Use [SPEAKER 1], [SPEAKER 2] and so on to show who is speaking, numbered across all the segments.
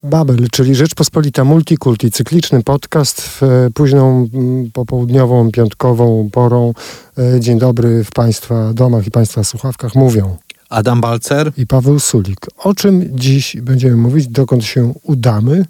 [SPEAKER 1] Babel, czyli Rzeczpospolita Multikulti, cykliczny podcast w późną popołudniową, piątkową porą. Dzień dobry w Państwa domach i Państwa słuchawkach mówią
[SPEAKER 2] Adam Balcer
[SPEAKER 1] i Paweł Sulik. O czym dziś będziemy mówić, dokąd się udamy?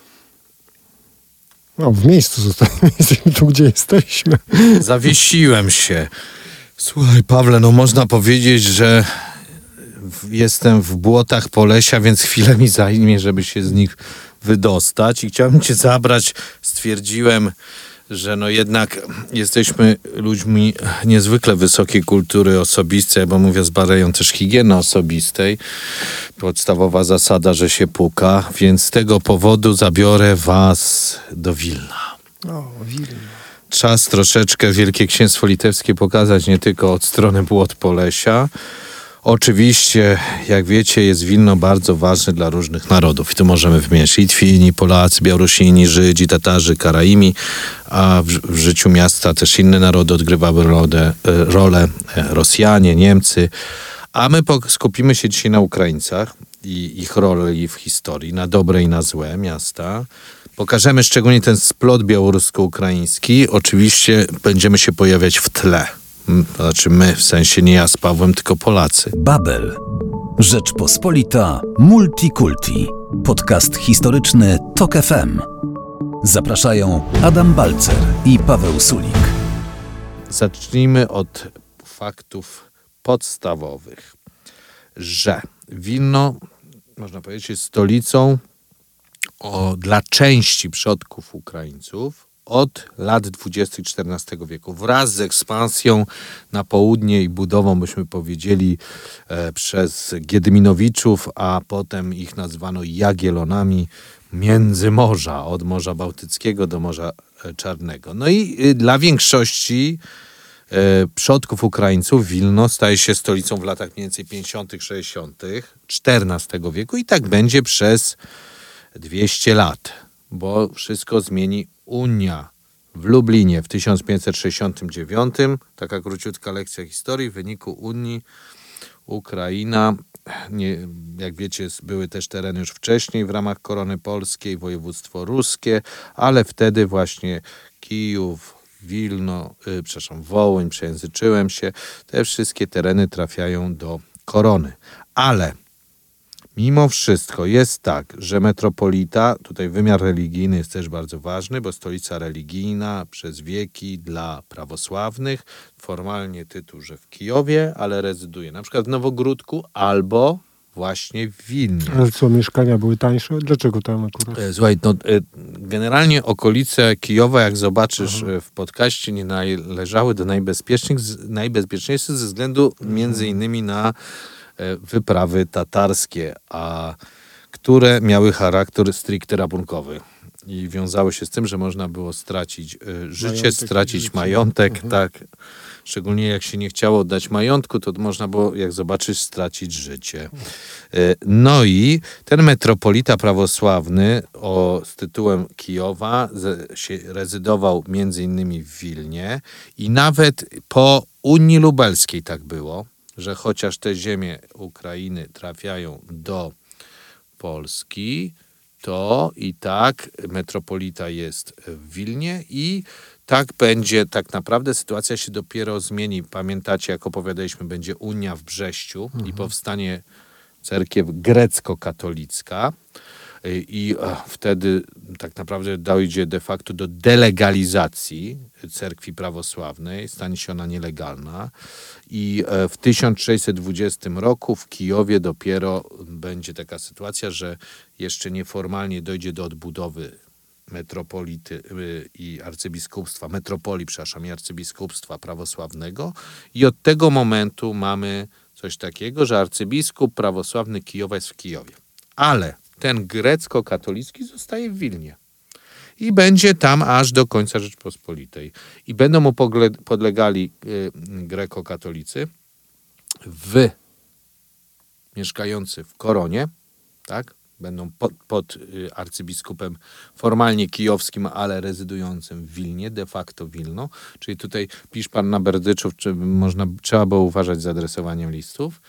[SPEAKER 1] No, w miejscu zostaniemy, jesteśmy tu, gdzie jesteśmy.
[SPEAKER 2] Zawiesiłem się. Słuchaj, Pawle, no można powiedzieć, że jestem w błotach Polesia, więc chwilę mi zajmie, żeby się z nich wydostać i chciałem cię zabrać. Stwierdziłem, że no jednak jesteśmy ludźmi niezwykle wysokiej kultury osobistej, bo mówię, zbadają też higieny osobistej. Podstawowa zasada, że się puka, więc z tego powodu zabiorę was do Wilna.
[SPEAKER 1] O, Wilno.
[SPEAKER 2] Czas troszeczkę Wielkie Księstwo Litewskie pokazać nie tylko od strony błot Polesia. Oczywiście, jak wiecie, jest Wilno bardzo ważne dla różnych narodów. I tu możemy wymieniać Litwini, Polacy, Białorusini, Żydzi, Tatarzy, Karaimi, a w życiu miasta też inne narody odgrywały rolę Rosjanie, Niemcy. A my skupimy się dzisiaj na Ukraińcach i ich roli w historii, na dobre i na złe miasta. Pokażemy szczególnie ten splot białorusko-ukraiński. Oczywiście będziemy się pojawiać w tle. Znaczy my, w sensie nie ja z Pawłem, tylko Polacy.
[SPEAKER 3] Babel. Rzeczpospolita Multikulti. Podcast historyczny TOK FM. Zapraszają Adam Balcer i Paweł Sulik.
[SPEAKER 2] Zacznijmy od faktów podstawowych, że Wilno, można powiedzieć, jest stolicą dla części przodków Ukraińców od lat 20. XIV wieku. Wraz z ekspansją na południe i budową, byśmy powiedzieli, przez Giedyminowiczów, a potem ich nazwano Jagiellonami, Międzymorza, od Morza Bałtyckiego do Morza Czarnego. No i dla większości przodków Ukraińców Wilno staje się stolicą w latach mniej więcej 50., 60. XIV wieku i tak będzie przez 200 lat, bo wszystko zmieni Unia w Lublinie w 1569. Taka króciutka lekcja historii. W wyniku Unii Ukraina, jak wiecie, były też tereny już wcześniej w ramach korony polskiej, województwo ruskie, ale wtedy właśnie Kijów, Wilno, Wołyń, przejęzyczyłem się, te wszystkie tereny trafiają do korony. Ale mimo wszystko jest tak, że metropolita, tutaj wymiar religijny jest też bardzo ważny, bo stolica religijna przez wieki dla prawosławnych, formalnie tytuł, że w Kijowie, ale rezyduje na przykład w Nowogródku albo właśnie w Wilnie.
[SPEAKER 1] Ale co, mieszkania były tańsze? Dlaczego tam akurat?
[SPEAKER 2] Słuchaj, no, generalnie okolice Kijowa, jak zobaczysz w podcaście, nie należały do najbezpieczniejszych ze względu między innymi na wyprawy tatarskie, które miały charakter stricte rabunkowy i wiązały się z tym, że można było stracić życie, stracić majątek, tak. Szczególnie jak się nie chciało oddać majątku, to można było, jak zobaczysz, stracić życie. No i ten metropolita prawosławny z tytułem Kijowa rezydował między innymi w Wilnie i nawet po Unii Lubelskiej tak było, że chociaż te ziemie Ukrainy trafiają do Polski, to i tak metropolita jest w Wilnie i tak będzie, tak naprawdę sytuacja się dopiero zmieni. Pamiętacie, jak opowiadaliśmy, będzie Unia w Brześciu i powstanie cerkiew grecko-katolicka i wtedy tak naprawdę dojdzie de facto do delegalizacji cerkwi prawosławnej, stanie się ona nielegalna i w 1620 roku w Kijowie dopiero będzie taka sytuacja, że jeszcze nieformalnie dojdzie do odbudowy metropolity i arcybiskupstwa, i arcybiskupstwa prawosławnego i od tego momentu mamy coś takiego, że arcybiskup prawosławny Kijowa jest w Kijowie. Ale ten grecko-katolicki zostaje w Wilnie i będzie tam aż do końca Rzeczpospolitej. I będą mu podlegali greko-katolicy mieszkający w Koronie, tak? Będą pod arcybiskupem formalnie kijowskim, ale rezydującym w Wilnie, de facto Wilno. Czyli tutaj pisz pan na Berdyczów, trzeba było uważać z adresowaniem listów.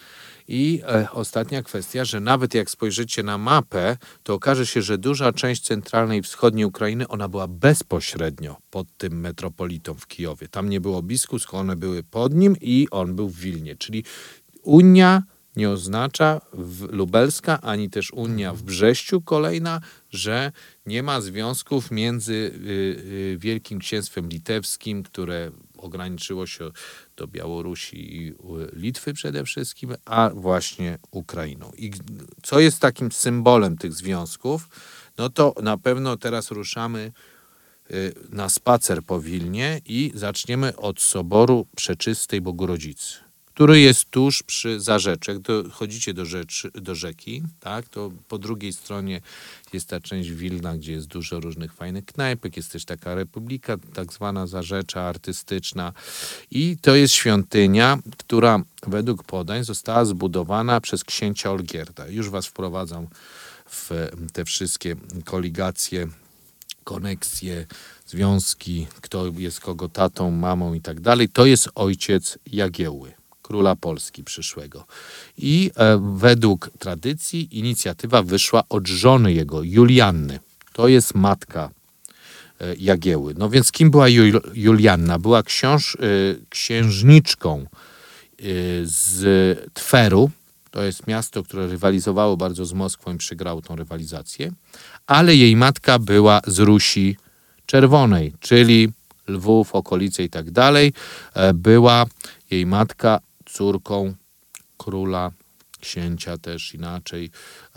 [SPEAKER 2] I ostatnia kwestia, że nawet jak spojrzycie na mapę, to okaże się, że duża część centralnej i wschodniej Ukrainy, ona była bezpośrednio pod tym metropolitą w Kijowie. Tam nie było biskupstw, one były pod nim i on był w Wilnie. Czyli Unia nie oznacza lubelska, ani też Unia w Brześciu kolejna, że nie ma związków między Wielkim Księstwem Litewskim, które ograniczyło się do Białorusi i Litwy przede wszystkim, a właśnie Ukrainą. I co jest takim symbolem tych związków? No to na pewno teraz ruszamy na spacer po Wilnie i zaczniemy od Soboru Przeczystej Bogorodzicy, który jest tuż przy Zarzeczek. Chodzicie do rzeki, tak? To po drugiej stronie jest ta część Wilna, gdzie jest dużo różnych fajnych knajpek. Jest też taka republika, tak zwana Zarzecza artystyczna. I to jest świątynia, która według podań została zbudowana przez księcia Olgierda. Już was wprowadzam w te wszystkie koligacje, koneksje, związki, kto jest kogo tatą, mamą i tak dalej. To jest ojciec Jagiełły, króla Polski przyszłego. I według tradycji inicjatywa wyszła od żony jego, Julianny. To jest matka Jagieły. No więc kim była Julianna? Była księżniczką z Tweru. To jest miasto, które rywalizowało bardzo z Moskwą i przegrało tą rywalizację. Ale jej matka była z Rusi Czerwonej, czyli Lwów, okolice i tak dalej. Była jej matka córką króla, księcia też inaczej,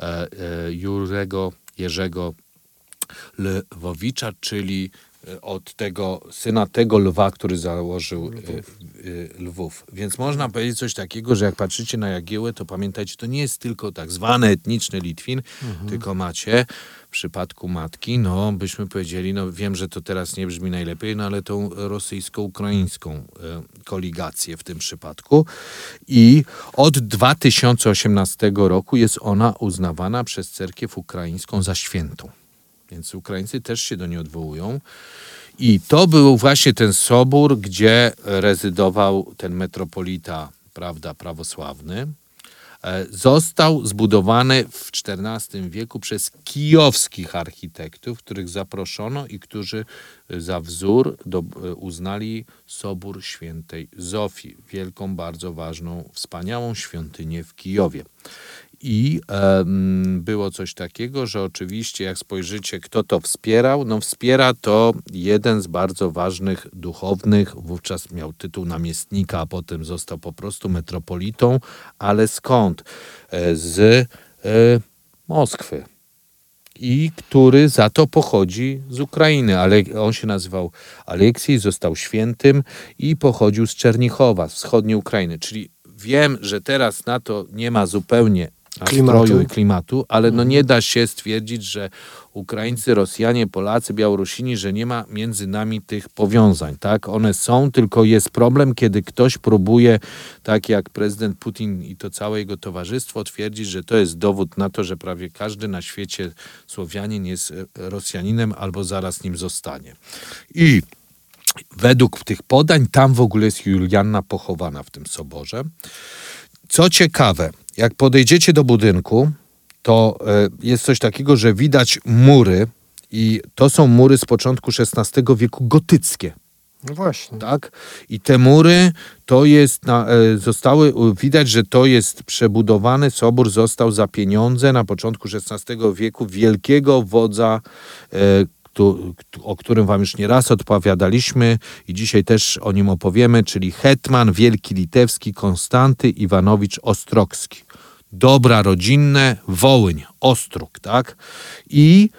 [SPEAKER 2] Jerzego Lwowicza, czyli od tego syna tego lwa, który założył Lwów. Więc można powiedzieć coś takiego, że jak patrzycie na Jagiełłę, to pamiętajcie, to nie jest tylko tak zwany etniczny Litwin, tylko macie w przypadku matki, no byśmy powiedzieli, no wiem, że to teraz nie brzmi najlepiej, no ale tą rosyjsko-ukraińską koligację w tym przypadku. I od 2018 roku jest ona uznawana przez cerkiew ukraińską za świętą. Więc Ukraińcy też się do niej odwołują. I to był właśnie ten sobór, gdzie rezydował ten metropolita, prawda, prawosławny. Został zbudowany w XIV wieku przez kijowskich architektów, których zaproszono i którzy za wzór uznali Sobór Świętej Zofii, wielką, bardzo ważną, wspaniałą świątynię w Kijowie. I było coś takiego, że oczywiście jak spojrzycie, kto to wspierał, no wspiera to jeden z bardzo ważnych duchownych, wówczas miał tytuł namiestnika, a potem został po prostu metropolitą, ale skąd? Z Moskwy. I który za to pochodzi z Ukrainy, ale on się nazywał Aleksiej, został świętym i pochodził z Czernichowa, z wschodniej Ukrainy. Czyli wiem, że teraz na to nie ma zupełnie nastroju i klimatu, ale no nie da się stwierdzić, że Ukraińcy, Rosjanie, Polacy, Białorusini, że nie ma między nami tych powiązań, tak? One są, tylko jest problem, kiedy ktoś próbuje, tak jak prezydent Putin i to całe jego towarzystwo, twierdzić, że to jest dowód na to, że prawie każdy na świecie Słowianin jest Rosjaninem albo zaraz nim zostanie. I według tych podań tam w ogóle jest Julianna pochowana w tym soborze. Co ciekawe, jak podejdziecie do budynku, to jest coś takiego, że widać mury i to są mury z początku XVI wieku gotyckie.
[SPEAKER 1] No właśnie.
[SPEAKER 2] Tak? I te mury to jest, widać, że to jest przebudowany sobór, został za pieniądze na początku XVI wieku wielkiego wodza, o którym wam już nieraz odpowiadaliśmy i dzisiaj też o nim opowiemy, czyli hetman wielki litewski Konstanty Iwanowicz Ostrogski. Dobra rodzinne, Wołyń, Ostróg, tak? I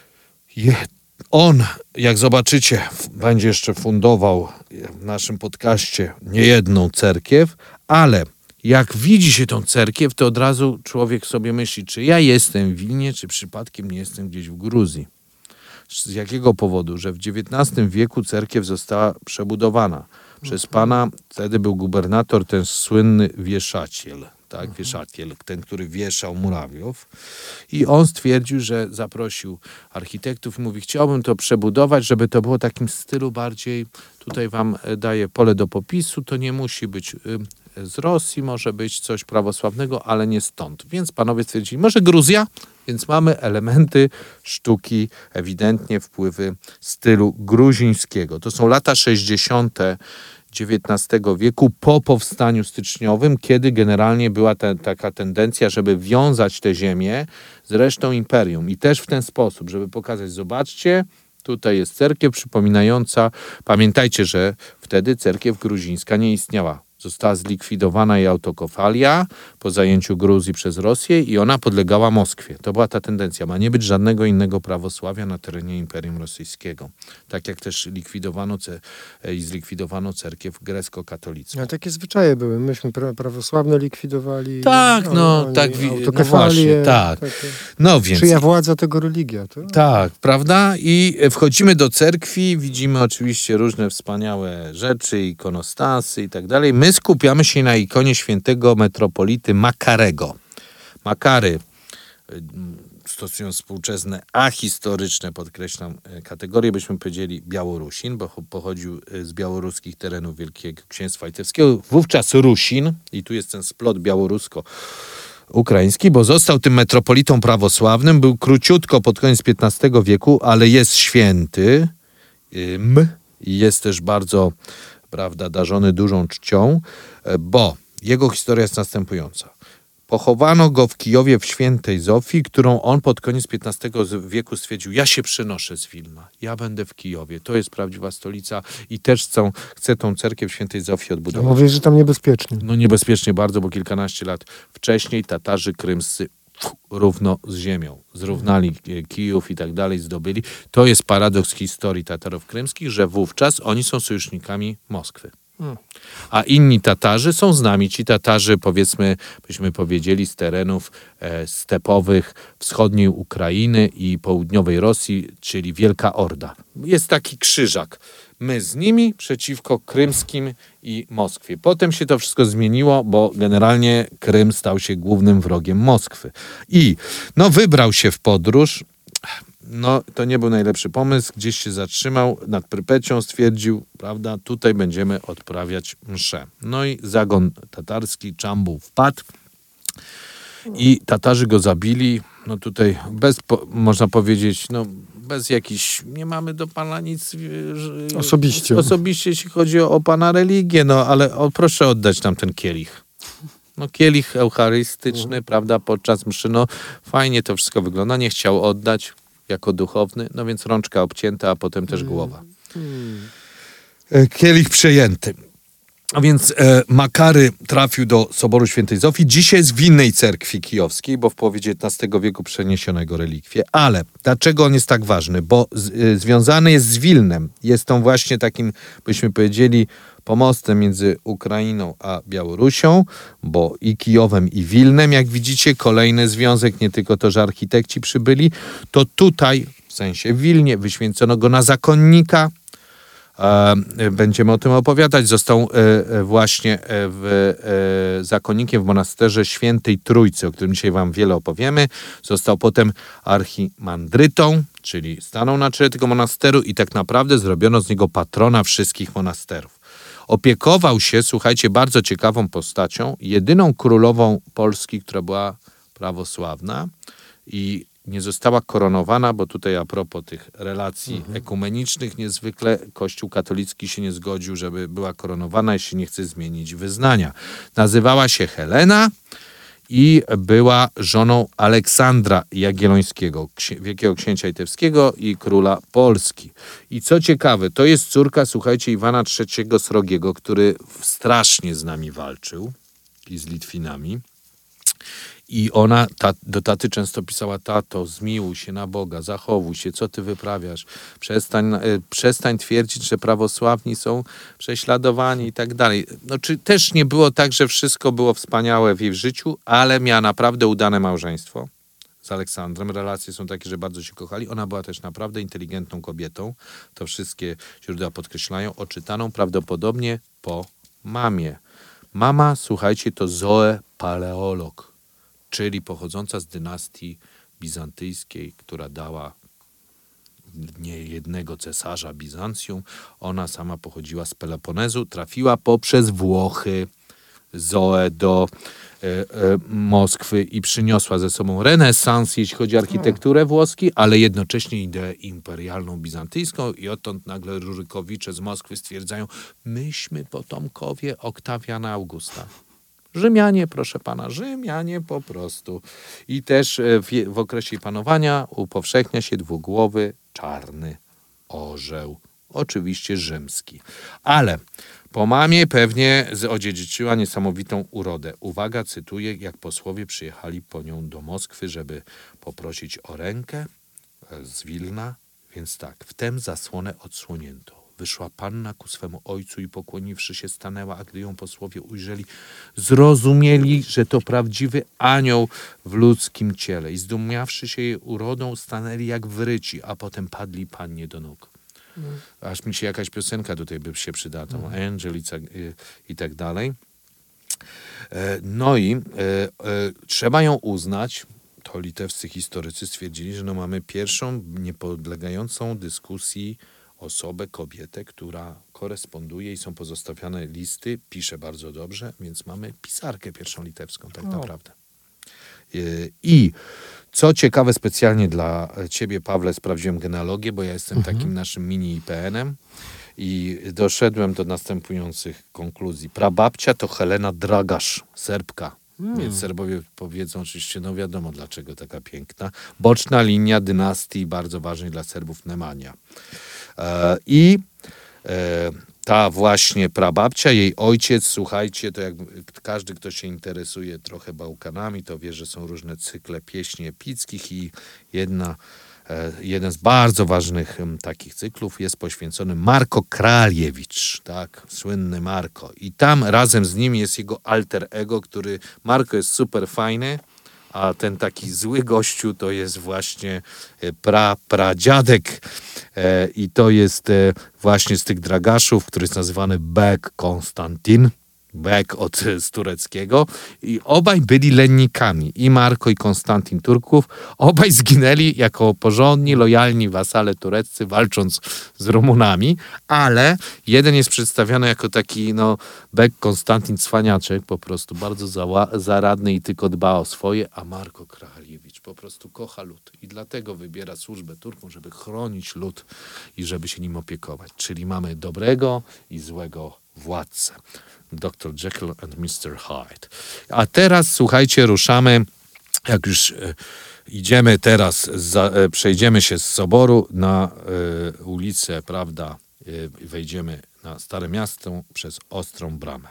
[SPEAKER 2] on, jak zobaczycie, będzie jeszcze fundował w naszym podcaście niejedną cerkiew, ale jak widzi się tą cerkiew, to od razu człowiek sobie myśli, czy ja jestem w Wilnie, czy przypadkiem nie jestem gdzieś w Gruzji. Z jakiego powodu? Że w XIX wieku cerkiew została przebudowana przez pana, wtedy był gubernator, ten słynny Wieszaciel, tak, Wieszaciel, ten, który wieszał Murawiów. I on stwierdził, że zaprosił architektów i mówi, chciałbym to przebudować, żeby to było w takim stylu bardziej, tutaj wam daję pole do popisu, to nie musi być z Rosji może być coś prawosławnego, ale nie stąd. Więc panowie stwierdzili, może Gruzja? Więc mamy elementy sztuki, ewidentnie wpływy stylu gruzińskiego. To są lata 60. XIX wieku po powstaniu styczniowym, kiedy generalnie była taka tendencja, żeby wiązać te ziemię z resztą imperium. I też w ten sposób, żeby pokazać, zobaczcie, tutaj jest cerkiew przypominająca, pamiętajcie, że wtedy cerkiew gruzińska nie istniała. Została zlikwidowana jej autokefalia po zajęciu Gruzji przez Rosję i ona podlegała Moskwie. To była ta tendencja. Ma nie być żadnego innego prawosławia na terenie Imperium Rosyjskiego. Tak jak też zlikwidowano cerkiew grecko-katolicką.
[SPEAKER 1] A takie zwyczaje były. Myśmy prawosławne likwidowali.
[SPEAKER 2] Tak,
[SPEAKER 1] autokefalię,
[SPEAKER 2] właśnie, tak. No więc.
[SPEAKER 1] Czyja władza, tego religia. To...
[SPEAKER 2] Tak, prawda? I wchodzimy do cerkwi, widzimy oczywiście różne wspaniałe rzeczy, ikonostasy i tak dalej. My skupiamy się na ikonie świętego metropolity Makarego. Makary, stosując współczesne, ahistoryczne, podkreślam, kategorie, byśmy powiedzieli Białorusin, bo pochodził z białoruskich terenów Wielkiego Księstwa Litewskiego. Wówczas Rusin, i tu jest ten splot białorusko-ukraiński, bo został tym metropolitą prawosławnym, był króciutko pod koniec XV wieku, ale jest święty, i jest też bardzo, prawda, darzony dużą czcią, bo jego historia jest następująca. Pochowano go w Kijowie w Świętej Zofii, którą on pod koniec XV wieku stwierdził, ja się przenoszę z Wilna, ja będę w Kijowie, to jest prawdziwa stolica i też chcę tą cerkiew Świętej Zofii odbudować.
[SPEAKER 1] Mówię, że tam niebezpiecznie.
[SPEAKER 2] No niebezpiecznie bardzo, bo kilkanaście lat wcześniej Tatarzy krymscy równo z ziemią zrównali Kijów i tak dalej, zdobyli. To jest paradoks historii Tatarów krymskich, że wówczas oni są sojusznikami Moskwy. A inni Tatarzy są z nami. Ci Tatarzy, powiedzmy, byśmy powiedzieli, z terenów stepowych wschodniej Ukrainy i południowej Rosji, czyli Wielka Orda. Jest taki krzyżak. My z nimi przeciwko krymskim i Moskwie. Potem się to wszystko zmieniło, bo generalnie Krym stał się głównym wrogiem Moskwy. I wybrał się w podróż. To nie był najlepszy pomysł. Gdzieś się zatrzymał nad Prypecią, stwierdził, prawda, tutaj będziemy odprawiać mszę. No i zagon tatarski, Czambuł wpadł i Tatarzy go zabili. No tutaj można powiedzieć, bez jakichś, nie mamy do pana nic osobiście, jeśli chodzi o pana religię, ale proszę oddać nam ten kielich. Kielich eucharystyczny, prawda, podczas mszy, fajnie to wszystko wygląda, nie chciał oddać jako duchowny, więc rączka obcięta, a potem też głowa. Kielich przejęty. A więc Makary trafił do Soboru Świętej Zofii. Dzisiaj jest w innej cerkwi kijowskiej, bo w połowie XIX wieku przeniesiono jego relikwie. Ale dlaczego on jest tak ważny? Bo związany jest z Wilnem. Jest on właśnie takim, byśmy powiedzieli, pomostem między Ukrainą a Białorusią, bo i Kijowem, i Wilnem, jak widzicie, kolejny związek, nie tylko to, że architekci przybyli, to tutaj, w sensie w Wilnie, wyświęcono go na zakonnika. Będziemy o tym opowiadać. Został właśnie zakonnikiem w monasterze Świętej Trójcy, o którym dzisiaj wam wiele opowiemy. Został potem archimandrytą, czyli stanął na czele tego monasteru i tak naprawdę zrobiono z niego patrona wszystkich monasterów. Opiekował się, słuchajcie, bardzo ciekawą postacią, jedyną królową Polski, która była prawosławna i nie została koronowana, bo tutaj a propos tych relacji ekumenicznych niezwykle Kościół katolicki się nie zgodził, żeby była koronowana, jeśli nie chce zmienić wyznania. Nazywała się Helena i była żoną Aleksandra Jagiellońskiego, wielkiego księcia litewskiego i króla Polski. I co ciekawe, to jest córka, słuchajcie, Iwana III Srogiego, który strasznie z nami walczył i z Litwinami. I ona do taty często pisała, tato, zmiłuj się na Boga, zachowuj się, co ty wyprawiasz, przestań twierdzić, że prawosławni są prześladowani i tak dalej. Czy też nie było tak, że wszystko było wspaniałe w jej życiu, ale miała naprawdę udane małżeństwo z Aleksandrem. Relacje są takie, że bardzo się kochali. Ona była też naprawdę inteligentną kobietą. To wszystkie źródła podkreślają. Oczytaną prawdopodobnie po mamie. Mama, słuchajcie, to Zoe Paleolog, czyli pochodząca z dynastii bizantyjskiej, która dała niejednego cesarza Bizancjum. Ona sama pochodziła z Peloponezu, trafiła poprzez Włochy Zoe do Moskwy i przyniosła ze sobą renesans, jeśli chodzi o architekturę włoski, ale jednocześnie ideę imperialną, bizantyjską i odtąd nagle Rurykowicze z Moskwy stwierdzają, myśmy potomkowie Oktawiana Augusta. Rzymianie, proszę pana, Rzymianie po prostu. I też w okresie panowania upowszechnia się dwugłowy, czarny orzeł. Oczywiście rzymski. Ale po mamie pewnie odziedziczyła niesamowitą urodę. Uwaga, cytuję, jak posłowie przyjechali po nią do Moskwy, żeby poprosić o rękę z Wilna. Więc tak, wtem zasłonę odsłonięto. Wyszła panna ku swemu ojcu i pokłoniwszy się stanęła, a gdy ją posłowie ujrzeli, zrozumieli, że to prawdziwy anioł w ludzkim ciele. I zdumiawszy się jej urodą, stanęli jak wryci, a potem padli pannie do nóg. Aż mi się jakaś piosenka tutaj by się przydała, Angel i tak dalej. No i trzeba ją uznać, to litewscy historycy stwierdzili, że no mamy pierwszą niepodlegającą dyskusji osobę, kobietę, która koresponduje i są pozostawiane listy, pisze bardzo dobrze, więc mamy pisarkę pierwszą litewską tak naprawdę. I co ciekawe, specjalnie dla ciebie, Pawle, sprawdziłem genealogię, bo ja jestem takim naszym mini IPN-em i doszedłem do następujących konkluzji. Prababcia to Helena Dragasz, Serbka. Więc Serbowie powiedzą oczywiście, no wiadomo dlaczego taka piękna. Boczna linia dynastii bardzo ważnej dla Serbów Nemanja. Ta właśnie prababcia, jej ojciec, słuchajcie, to jak każdy, kto się interesuje trochę Bałkanami, to wie, że są różne cykle pieśni epickich i jeden z bardzo ważnych takich cyklów jest poświęcony Marko Kraljewicz, tak, słynny Marko. I tam razem z nim jest jego alter ego, który, Marko jest super fajny, a ten taki zły gościu to jest właśnie pradziadek i to jest właśnie z tych Dragaszów, który jest nazywany Bek Konstantin. Bek z tureckiego i obaj byli lennikami, i Marko i Konstantin Turków, obaj zginęli jako porządni, lojalni wasale tureccy, walcząc z Rumunami, ale jeden jest przedstawiony jako taki Bek Konstantin cwaniaczek, po prostu bardzo zaradny i tylko dba o swoje, a Marko Kraljewicz po prostu kocha lud i dlatego wybiera służbę Turkom, żeby chronić lud i żeby się nim opiekować, czyli mamy dobrego i złego władcę. Dr. Jekyll and Mr. Hyde. A teraz, słuchajcie, ruszamy, jak już idziemy teraz, przejdziemy się z Soboru na ulicę, prawda, wejdziemy na Stare Miasto przez Ostrą Bramę.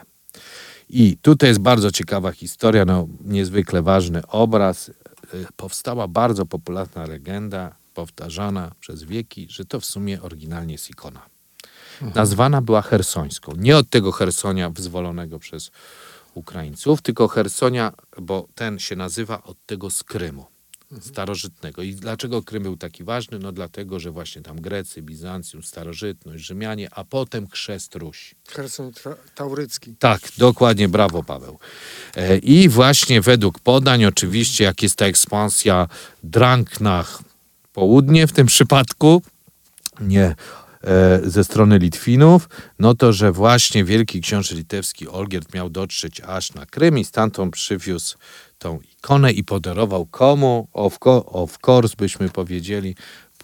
[SPEAKER 2] I tutaj jest bardzo ciekawa historia, niezwykle ważny obraz. Powstała bardzo popularna legenda, powtarzana przez wieki, że to w sumie oryginalnie jest ikona. Nazwana była Chersońską. Nie od tego Chersonia wyzwolonego przez Ukraińców, tylko Chersonia, bo ten się nazywa od tego z Krymu starożytnego. I dlaczego Krym był taki ważny? No dlatego, że właśnie tam Grecy, Bizancjum, starożytność, Rzymianie, a potem chrzest Rusi.
[SPEAKER 1] Cherson Taurycki.
[SPEAKER 2] Tak, dokładnie, brawo Paweł. I właśnie według podań, oczywiście, jak jest ta ekspansja Drang na południe w tym przypadku, nie ze strony Litwinów, no to, że właśnie wielki książę litewski Olgierd miał dotrzeć aż na Krym i stamtąd przywiózł tą ikonę i podarował komu? Of course, byśmy powiedzieli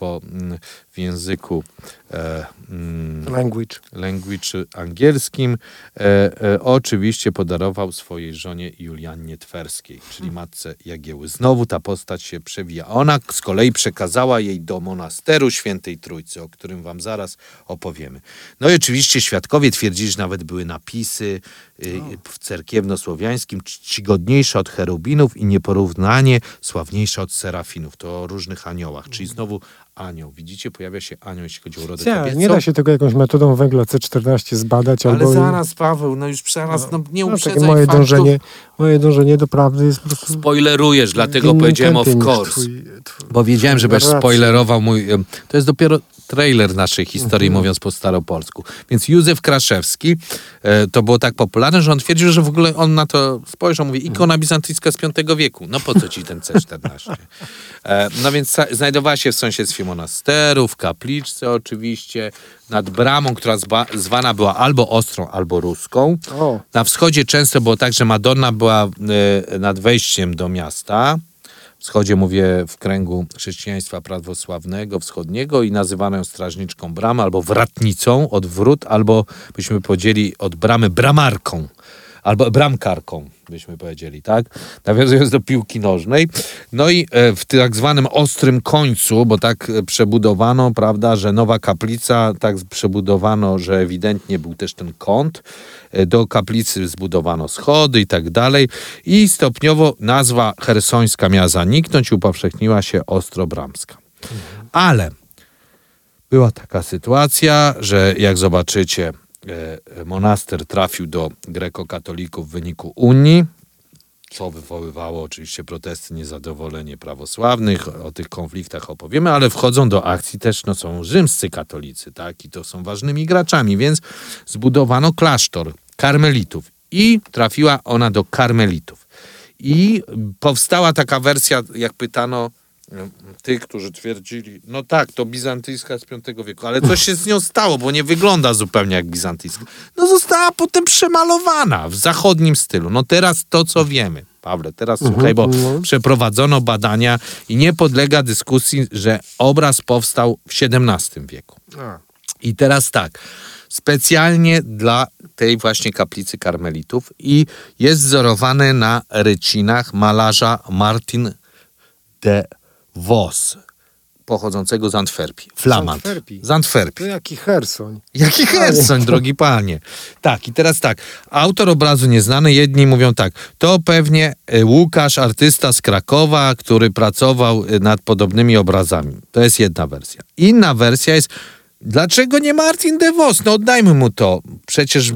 [SPEAKER 2] w języku language angielskim, oczywiście podarował swojej żonie Juliannie Twerskiej, czyli matce Jagieły. Znowu ta postać się przewija. Ona z kolei przekazała jej do monasteru Świętej Trójcy, o którym wam zaraz opowiemy. No i oczywiście świadkowie twierdzili, że nawet były napisy w cerkiewno-słowiańskim czcigodniejsze od cherubinów i nieporównanie sławniejsze od serafinów. To o różnych aniołach, czyli znowu anioł. Widzicie, pojawia się anioł, jeśli chodzi o urodę kobiecą.
[SPEAKER 1] Nie da się tego jakąś metodą węgla C14 zbadać.
[SPEAKER 2] Ale zaraz, Paweł, nie uprzedzaj
[SPEAKER 1] moje dążenie do prawdy jest po prostu...
[SPEAKER 2] Spoilerujesz, dlatego powiedziałem of course. Bo wiedziałem, że będziesz spoilerował mój... To jest dopiero trailer naszej historii, mówiąc po staropolsku. Więc Józef Kraszewski, to było tak popularne, że on twierdził, że w ogóle on na to spojrzał, mówi, ikona bizantyjska z V wieku. No po co ci ten C14? No więc znajdowała się w sąsiedztwie monasteru, w kapliczce oczywiście, nad bramą, która zwana była albo ostrą, albo ruską. Na wschodzie często było tak, że Madonna była nad wejściem do miasta. Wschodzie mówię w kręgu chrześcijaństwa prawosławnego, wschodniego i nazywano ją strażniczką bramy albo wratnicą od wrót, albo byśmy powiedzieli od bramy bramarką, albo bramkarką, byśmy powiedzieli, tak? Nawiązując do piłki nożnej. No i w tak zwanym ostrym końcu, bo tak przebudowano, prawda, że nowa kaplica, tak przebudowano, że ewidentnie był też ten kąt. Do kaplicy zbudowano schody i tak dalej. I stopniowo nazwa chersońska miała zaniknąć, upowszechniła się Ostrobramska. Ale była taka sytuacja, że jak zobaczycie, monaster trafił do grekokatolików w wyniku Unii, co wywoływało oczywiście protesty, niezadowolenie prawosławnych. O tych konfliktach opowiemy, ale wchodzą do akcji też, no są rzymscy katolicy, tak? I to są ważnymi graczami, więc zbudowano klasztor karmelitów i trafiła ona do karmelitów. I powstała taka wersja, jak pytano tych, którzy twierdzili, no tak, to bizantyjska z V wieku, ale coś się z nią stało, bo nie wygląda zupełnie jak bizantyjska. No została potem przemalowana w zachodnim stylu. No teraz to, co wiemy. Pawle, teraz słuchaj, bo przeprowadzono badania i nie podlega dyskusji, że obraz powstał w XVII wieku. I teraz tak, specjalnie dla tej właśnie kaplicy karmelitów i jest wzorowany na rycinach malarza Martin de Vos, pochodzącego z Antwerpii. Flamand. Z Antwerpii.
[SPEAKER 1] To jaki Chersoń.
[SPEAKER 2] Jaki Chersoń, drogi panie. Tak, i teraz tak. Autor obrazu nieznany, jedni mówią tak. To pewnie Łukasz, artysta z Krakowa, który pracował nad podobnymi obrazami. To jest jedna wersja. Inna wersja jest, dlaczego nie Martin de Vos? No oddajmy mu to. Przecież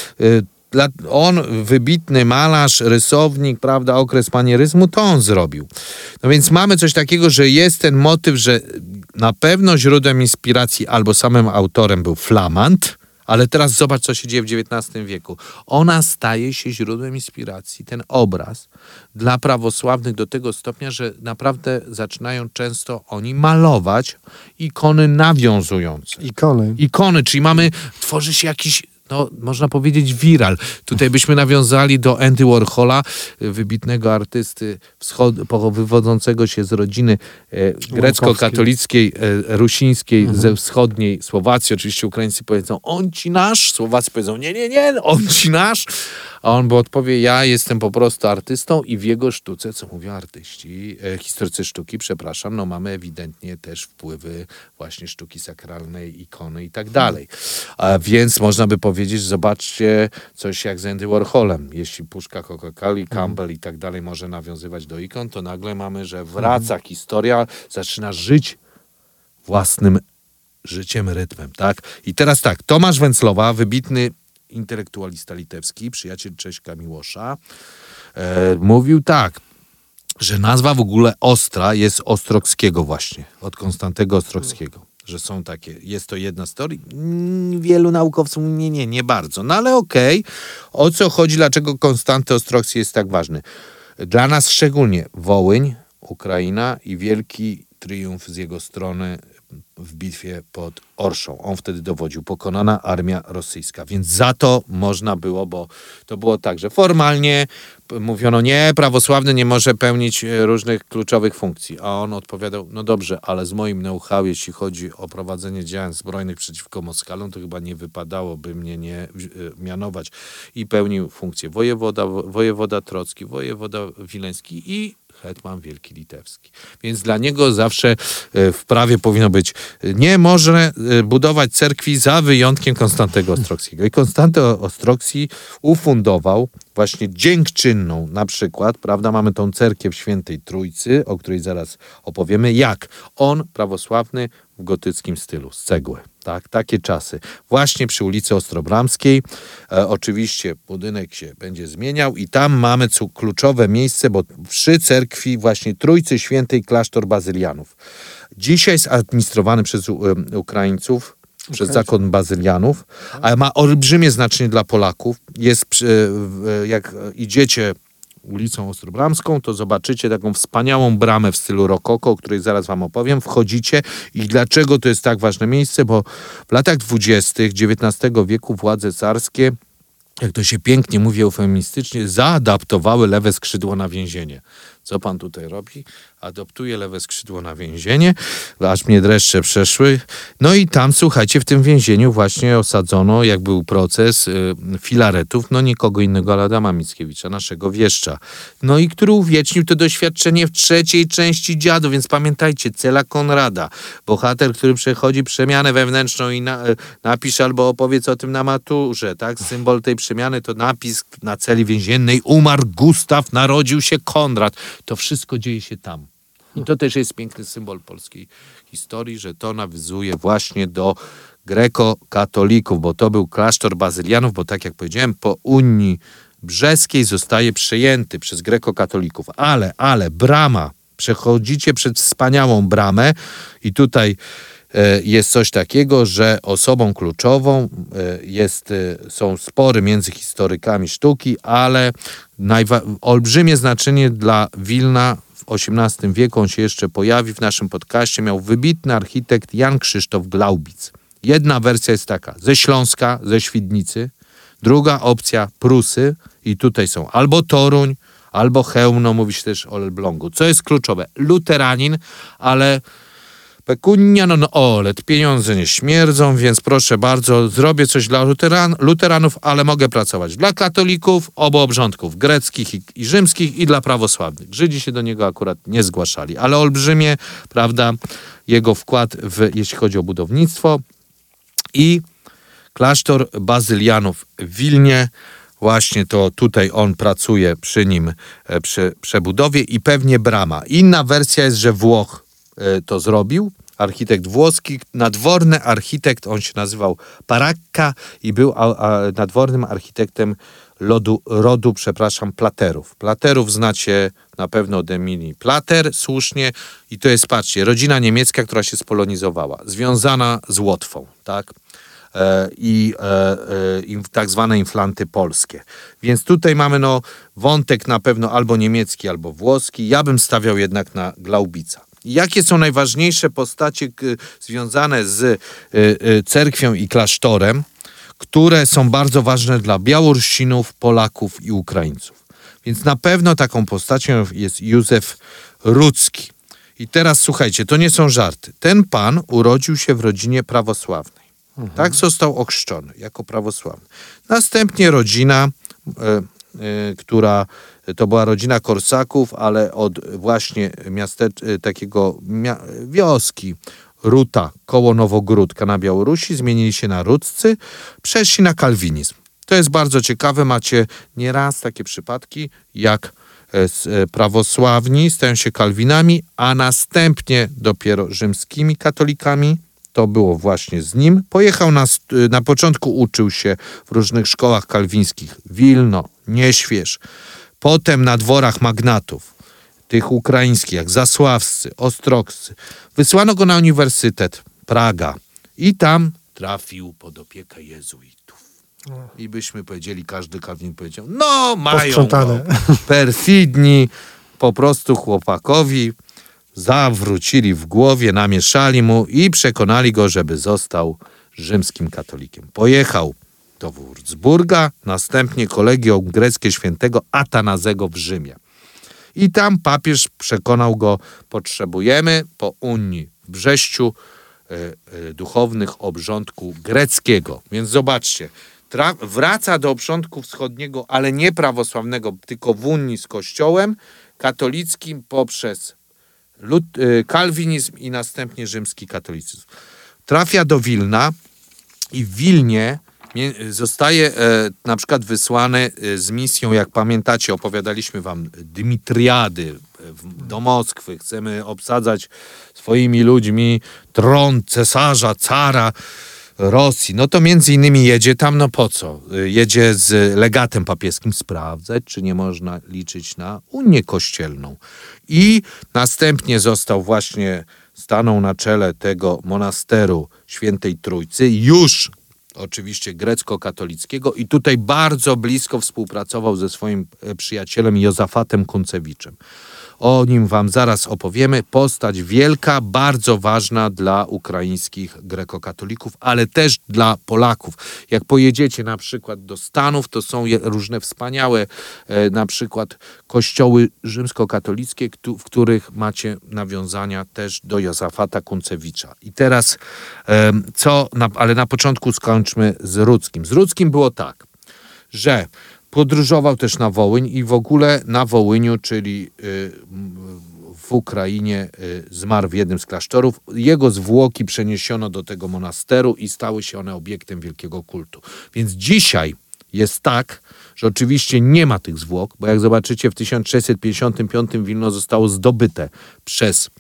[SPEAKER 2] on, wybitny malarz, rysownik, prawda, okres manieryzmu, to on zrobił. No więc mamy coś takiego, że jest ten motyw, że na pewno źródłem inspiracji albo samym autorem był Flamand, ale teraz zobacz, co się dzieje w XIX wieku. Ona staje się źródłem inspiracji, ten obraz, dla prawosławnych do tego stopnia, że naprawdę zaczynają często oni malować ikony nawiązujące. Ikony, czyli tworzy się jakiś, no, można powiedzieć viral. Tutaj byśmy nawiązali do Andy Warhola, wybitnego artysty wywodzącego się z rodziny grecko-katolickiej, rusińskiej, ze wschodniej Słowacji. Oczywiście Ukraińcy powiedzą, on ci nasz, Słowacy powiedzą, nie, on ci nasz. A on by odpowie, ja jestem po prostu artystą i w jego sztuce, co mówią artyści, historycy sztuki, przepraszam, no mamy ewidentnie też wpływy właśnie sztuki sakralnej, ikony i tak dalej. Więc można by powiedzieć, zobaczcie coś jak z Andy Warholem. Jeśli puszka Coca-Coli, Campbell i tak dalej może nawiązywać do ikon, to nagle mamy, że wraca historia, zaczyna żyć własnym życiem, rytmem, tak? I teraz tak, Tomasz Węclowa, wybitny intelektualista litewski, przyjaciel Cześka Miłosza, mówił tak, że nazwa w ogóle Ostra jest Ostrockiego właśnie, od Konstantego Ostrockiego, że są takie, jest to jedna z teorii. Wielu naukowców mówi, nie bardzo. No ale okej, o co chodzi, dlaczego Konstanty Ostrocki jest tak ważny? Dla nas szczególnie Wołyń, Ukraina i wielki triumf z jego strony w bitwie pod Orszą. On wtedy dowodził, pokonana armia rosyjska. Więc za to można było, bo to było tak, że formalnie mówiono, nie, prawosławny nie może pełnić różnych kluczowych funkcji. A on odpowiadał, no dobrze, ale z moim know-how, jeśli chodzi o prowadzenie działań zbrojnych przeciwko Moskalom, to chyba nie wypadałoby mnie nie mianować. I pełnił funkcję wojewoda trocki, wojewoda wileński i hetman wielki litewski. Więc dla niego zawsze w prawie powinno być, nie może budować cerkwi za wyjątkiem Konstantego Ostrockiego. I Konstanty Ostrocki ufundował właśnie dziękczynną na przykład, prawda, mamy tą cerkiew Świętej Trójcy, o której zaraz opowiemy, jak on, prawosławny, w gotyckim stylu, z cegły. Tak, takie czasy. Właśnie przy ulicy Ostrobramskiej. Oczywiście budynek się będzie zmieniał i tam mamy kluczowe miejsce, bo przy cerkwi właśnie Trójcy Świętej klasztor Bazylianów. Dzisiaj jest administrowany przez Ukraińców, przez zakon Bazylianów, ale ma olbrzymie znaczenie dla Polaków. Jest, jak idziecie ulicą Ostrobramską, to zobaczycie taką wspaniałą bramę w stylu rokoko, o której zaraz wam opowiem. Wchodzicie i dlaczego to jest tak ważne miejsce, bo w latach 20. XIX wieku władze carskie, jak to się pięknie mówi eufemistycznie, zaadaptowały lewe skrzydło na więzienie. Co pan tutaj robi? Adoptuje lewe skrzydło na więzienie, aż mnie dreszcze przeszły. No i tam, słuchajcie, w tym więzieniu właśnie osadzono, jak był proces, filaretów, no nikogo innego, ale Adama Mickiewicza, naszego wieszcza. No i który uwiecznił to doświadczenie w trzeciej części Dziadu, więc pamiętajcie, Cela Konrada, bohater, który przechodzi przemianę wewnętrzną i napisze albo opowiedz o tym na maturze, tak? Symbol tej przemiany to napis na celi więziennej: umarł Gustaw, narodził się Konrad. To wszystko dzieje się tam. I to też jest piękny symbol polskiej historii, że to nawiązuje właśnie do grekokatolików, bo to był klasztor Bazylianów, bo tak jak powiedziałem, po Unii Brzeskiej zostaje przejęty przez grekokatolików. Ale brama, przechodzicie przez wspaniałą bramę i tutaj jest coś takiego, że osobą kluczową są spory między historykami sztuki, ale olbrzymie znaczenie dla Wilna w XVIII wieku, on się jeszcze pojawi w naszym podcaście, miał wybitny architekt Jan Krzysztof Glaubic. Jedna wersja jest taka, ze Śląska, ze Świdnicy, druga opcja Prusy i tutaj są albo Toruń, albo Chełmno, mówi się też o Elblągu. Co jest kluczowe? Luteranin, ale pecunia non olet, pieniądze nie śmierdzą, więc proszę bardzo, zrobię coś dla luteranów, ale mogę pracować dla katolików, obu obrządków greckich i rzymskich i dla prawosławnych. Żydzi się do niego akurat nie zgłaszali, ale olbrzymie, prawda, jego wkład jeśli chodzi o budownictwo. I klasztor Bazylianów w Wilnie, właśnie to tutaj on pracuje przy nim, przy przebudowie i pewnie brama. Inna wersja jest, że Włoch to zrobił, architekt włoski, nadworny architekt, on się nazywał Paracca i był nadwornym architektem rodu Platerów. Platerów znacie na pewno od Emilii Plater, słusznie, i to jest, patrzcie, rodzina niemiecka, która się spolonizowała, związana z Łotwą, tak? I tak zwane inflanty polskie. Więc tutaj mamy wątek na pewno albo niemiecki, albo włoski. Ja bym stawiał jednak na Glaubica. Jakie są najważniejsze postacie związane z cerkwią i klasztorem, które są bardzo ważne dla Białorusinów, Polaków i Ukraińców? Więc na pewno taką postacią jest Józef Rudzki. I teraz słuchajcie, to nie są żarty. Ten pan urodził się w rodzinie prawosławnej. Tak został ochrzczony jako prawosławny. Następnie rodzina, która to była rodzina Korsaków, ale od właśnie wioski Ruta koło Nowogródka na Białorusi zmienili się na Rudzcy, przeszli na kalwinizm. To jest bardzo ciekawe, macie nieraz takie przypadki, jak prawosławni stają się kalwinami, a następnie dopiero rzymskimi katolikami. To było właśnie z nim. Pojechał na początku, uczył się w różnych szkołach kalwińskich. Wilno, Nieśwież. Potem na dworach magnatów, tych ukraińskich, jak Zasławscy, Ostrogscy. Wysłano go na Uniwersytet Praga i tam trafił pod opiekę jezuitów. I byśmy powiedzieli, każdy kalwin powiedział, no mają go, perfidni, po prostu chłopakowi zawrócili w głowie, namieszali mu i przekonali go, żeby został rzymskim katolikiem. Pojechał do Wurzburga, następnie kolegium greckie świętego Atanazego w Rzymie. I tam papież przekonał go, potrzebujemy po Unii w Brześciu duchownych obrządku greckiego. Więc zobaczcie, wraca do obrządku wschodniego, ale nie prawosławnego, tylko w Unii z Kościołem katolickim poprzez kalwinizm i następnie rzymski katolicyzm. Trafia do Wilna i w Wilnie zostaje na przykład wysłany z misją, jak pamiętacie, opowiadaliśmy wam, Dymitriady do Moskwy. Chcemy obsadzać swoimi ludźmi tron cesarza, cara Rosji. No to między innymi jedzie tam, no po co? Jedzie z legatem papieskim sprawdzać, czy nie można liczyć na Unię Kościelną. I następnie stanął na czele tego monasteru Świętej Trójcy, już oczywiście grecko-katolickiego, i tutaj bardzo blisko współpracował ze swoim przyjacielem Jozafatem Kuncewiczem. O nim wam zaraz opowiemy. Postać wielka, bardzo ważna dla ukraińskich grekokatolików, ale też dla Polaków. Jak pojedziecie na przykład do Stanów, to są różne wspaniałe na przykład kościoły rzymskokatolickie, w których macie nawiązania też do Jozafata Kuncewicza. I teraz ale na początku skończmy z Rudzkim. Z Rudzkim było tak, że podróżował też na Wołyń i w ogóle na Wołyniu, czyli w Ukrainie, zmarł w jednym z klasztorów. Jego zwłoki przeniesiono do tego monasteru i stały się one obiektem wielkiego kultu. Więc dzisiaj jest tak, że oczywiście nie ma tych zwłok, bo jak zobaczycie, w 1655 Wilno zostało zdobyte przez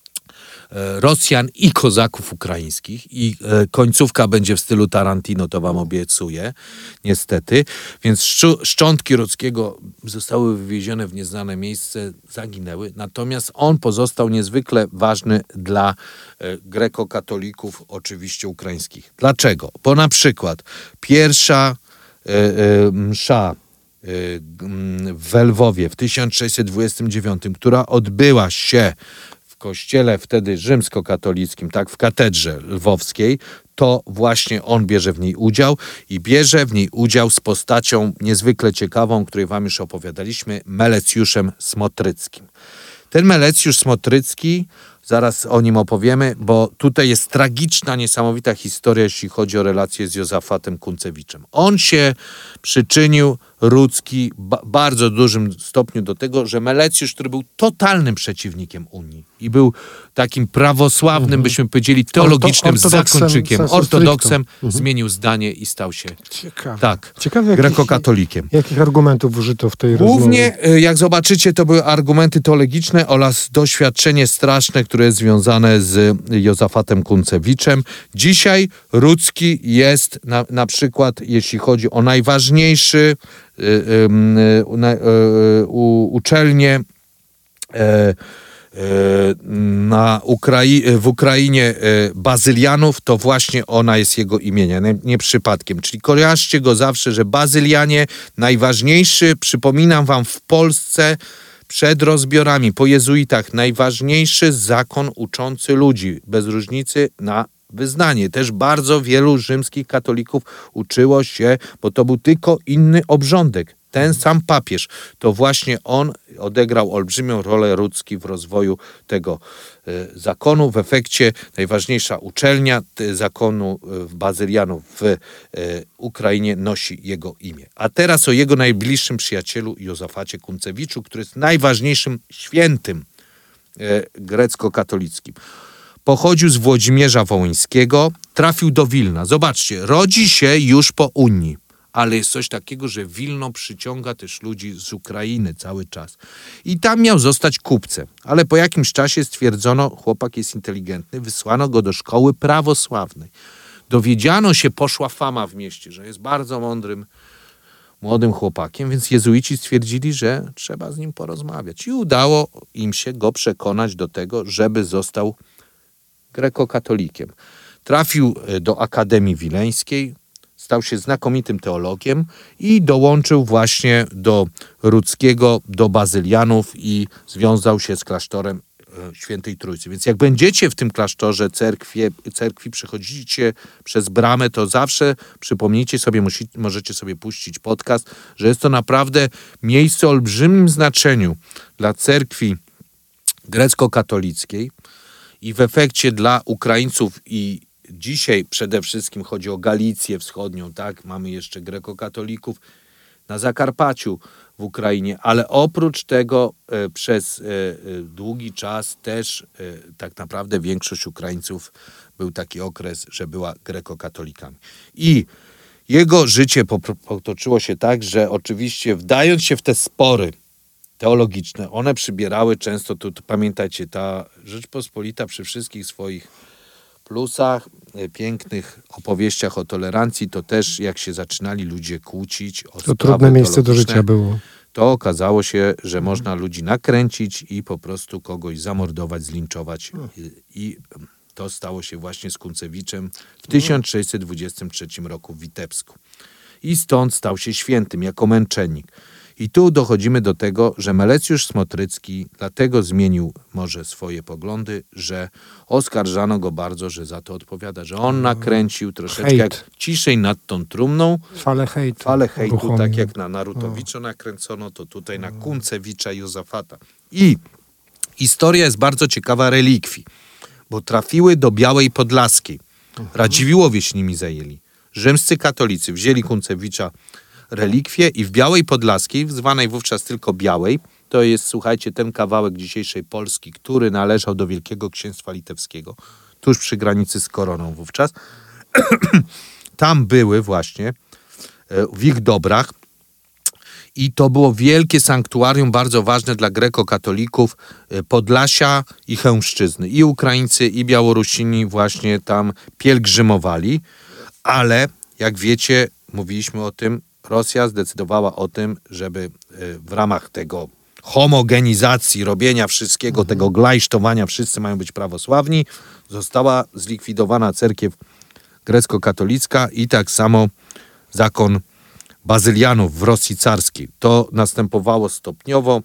[SPEAKER 2] Rosjan i kozaków ukraińskich i końcówka będzie w stylu Tarantino, to wam obiecuję, niestety. Więc szczątki Rudzkiego zostały wywiezione w nieznane miejsce, zaginęły. Natomiast on pozostał niezwykle ważny dla grekokatolików, oczywiście ukraińskich. Dlaczego? Bo na przykład pierwsza msza w Lwowie w 1629, która odbyła się w kościele wtedy rzymskokatolickim, tak, w katedrze lwowskiej, to właśnie on bierze w niej udział i bierze w niej udział z postacią niezwykle ciekawą, której wam już opowiadaliśmy, Melecjuszem Smotryckim. Ten Melecjusz Smotrycki, zaraz o nim opowiemy, bo tutaj jest tragiczna, niesamowita historia, jeśli chodzi o relacje z Jozafatem Kuncewiczem. On się przyczynił, Rudzki, bardzo dużym stopniu do tego, że Melecjusz, który był totalnym przeciwnikiem Unii i był takim prawosławnym, byśmy powiedzieli, teologicznym zakonczykiem, ortodoksem, zmienił zdanie i stał się grekokatolikiem.
[SPEAKER 1] Jakich argumentów użyto w tej
[SPEAKER 2] Głównie,
[SPEAKER 1] rozmowie?
[SPEAKER 2] jak zobaczycie, to były argumenty teologiczne oraz doświadczenie straszne, które jest związane z Jozafatem Kuncewiczem. Dzisiaj Rudzki jest na przykład, jeśli chodzi o najważniejszy uczelnię w Ukrainie Bazylianów, to właśnie ona jest jego imienia, nie przypadkiem. Czyli kojarzcie go zawsze, że Bazylianie, najważniejszy, przypominam wam, w Polsce przed rozbiorami po jezuitach, najważniejszy zakon uczący ludzi, bez różnicy na wyznanie. Też bardzo wielu rzymskich katolików uczyło się, bo to był tylko inny obrządek. Ten sam papież, to właśnie on odegrał olbrzymią rolę, Rudzki, w rozwoju tego zakonu. W efekcie najważniejsza uczelnia zakonu Bazylianów w Ukrainie nosi jego imię. A teraz o jego najbliższym przyjacielu Jozafacie Kuncewiczu, który jest najważniejszym świętym grecko-katolickim. Pochodził z Włodzimierza Wołyńskiego, trafił do Wilna. Zobaczcie, rodzi się już po Unii. Ale jest coś takiego, że Wilno przyciąga też ludzi z Ukrainy cały czas. I tam miał zostać kupcem. Ale po jakimś czasie stwierdzono, chłopak jest inteligentny, wysłano go do szkoły prawosławnej. Dowiedziano się, poszła fama w mieście, że jest bardzo mądrym, młodym chłopakiem, więc jezuici stwierdzili, że trzeba z nim porozmawiać. I udało im się go przekonać do tego, żeby został grekokatolikiem. Trafił do Akademii Wileńskiej, stał się znakomitym teologiem i dołączył właśnie do Rudzkiego, do Bazylianów i związał się z klasztorem Świętej Trójcy. Więc jak będziecie w tym klasztorze cerkwi przechodzicie przez bramę, to zawsze przypomnijcie sobie, możecie sobie puścić podcast, że jest to naprawdę miejsce o olbrzymim znaczeniu dla cerkwi grecko-katolickiej i w efekcie dla Ukraińców. I dzisiaj przede wszystkim chodzi o Galicję Wschodnią, tak? Mamy jeszcze grekokatolików na Zakarpaciu w Ukrainie, ale oprócz tego przez długi czas też tak naprawdę większość Ukraińców, był taki okres, że była grekokatolikami. I Jego życie potoczyło się tak, że oczywiście wdając się w te spory teologiczne, one przybierały często, tu pamiętajcie, ta Rzeczpospolita przy wszystkich swoich plusach, pięknych opowieściach o tolerancji, to też jak się zaczynali ludzie kłócić o
[SPEAKER 1] To trudne miejsce do życia było.
[SPEAKER 2] To okazało się, że można ludzi nakręcić i po prostu kogoś zamordować, zlinczować. I to stało się właśnie z Kuncewiczem w 1623 roku w Witebsku. I stąd stał się świętym jako męczennik. I tu dochodzimy do tego, że Melecjusz Smotrycki dlatego zmienił może swoje poglądy, że oskarżano go bardzo, że za to odpowiada, że on nakręcił troszeczkę jak ciszej nad tą trumną.
[SPEAKER 1] Falę hejtu,
[SPEAKER 2] tak jak na Narutowicza nakręcono, to tutaj na Kuncewicza Józafata. I historia jest bardzo ciekawa relikwii, bo trafiły do Białej Podlaskiej. Radziwiłłowie się nimi zajęli. Rzymscy katolicy wzięli Kuncewicza relikwie i w Białej Podlaskiej, zwanej wówczas tylko Białej, to jest, słuchajcie, ten kawałek dzisiejszej Polski, który należał do Wielkiego Księstwa Litewskiego, tuż przy granicy z Koroną wówczas. Tam były właśnie w ich dobrach i to było wielkie sanktuarium, bardzo ważne dla grekokatolików Podlasia i Chełmszczyzny. I Ukraińcy, i Białorusini właśnie tam pielgrzymowali, ale jak wiecie, mówiliśmy o tym, Rosja zdecydowała o tym, żeby w ramach tego homogenizacji, robienia wszystkiego, tego glajsztowania, wszyscy mają być prawosławni, została zlikwidowana cerkiew grecko-katolicka i tak samo zakon bazylianów w Rosji carskiej. To następowało stopniowo,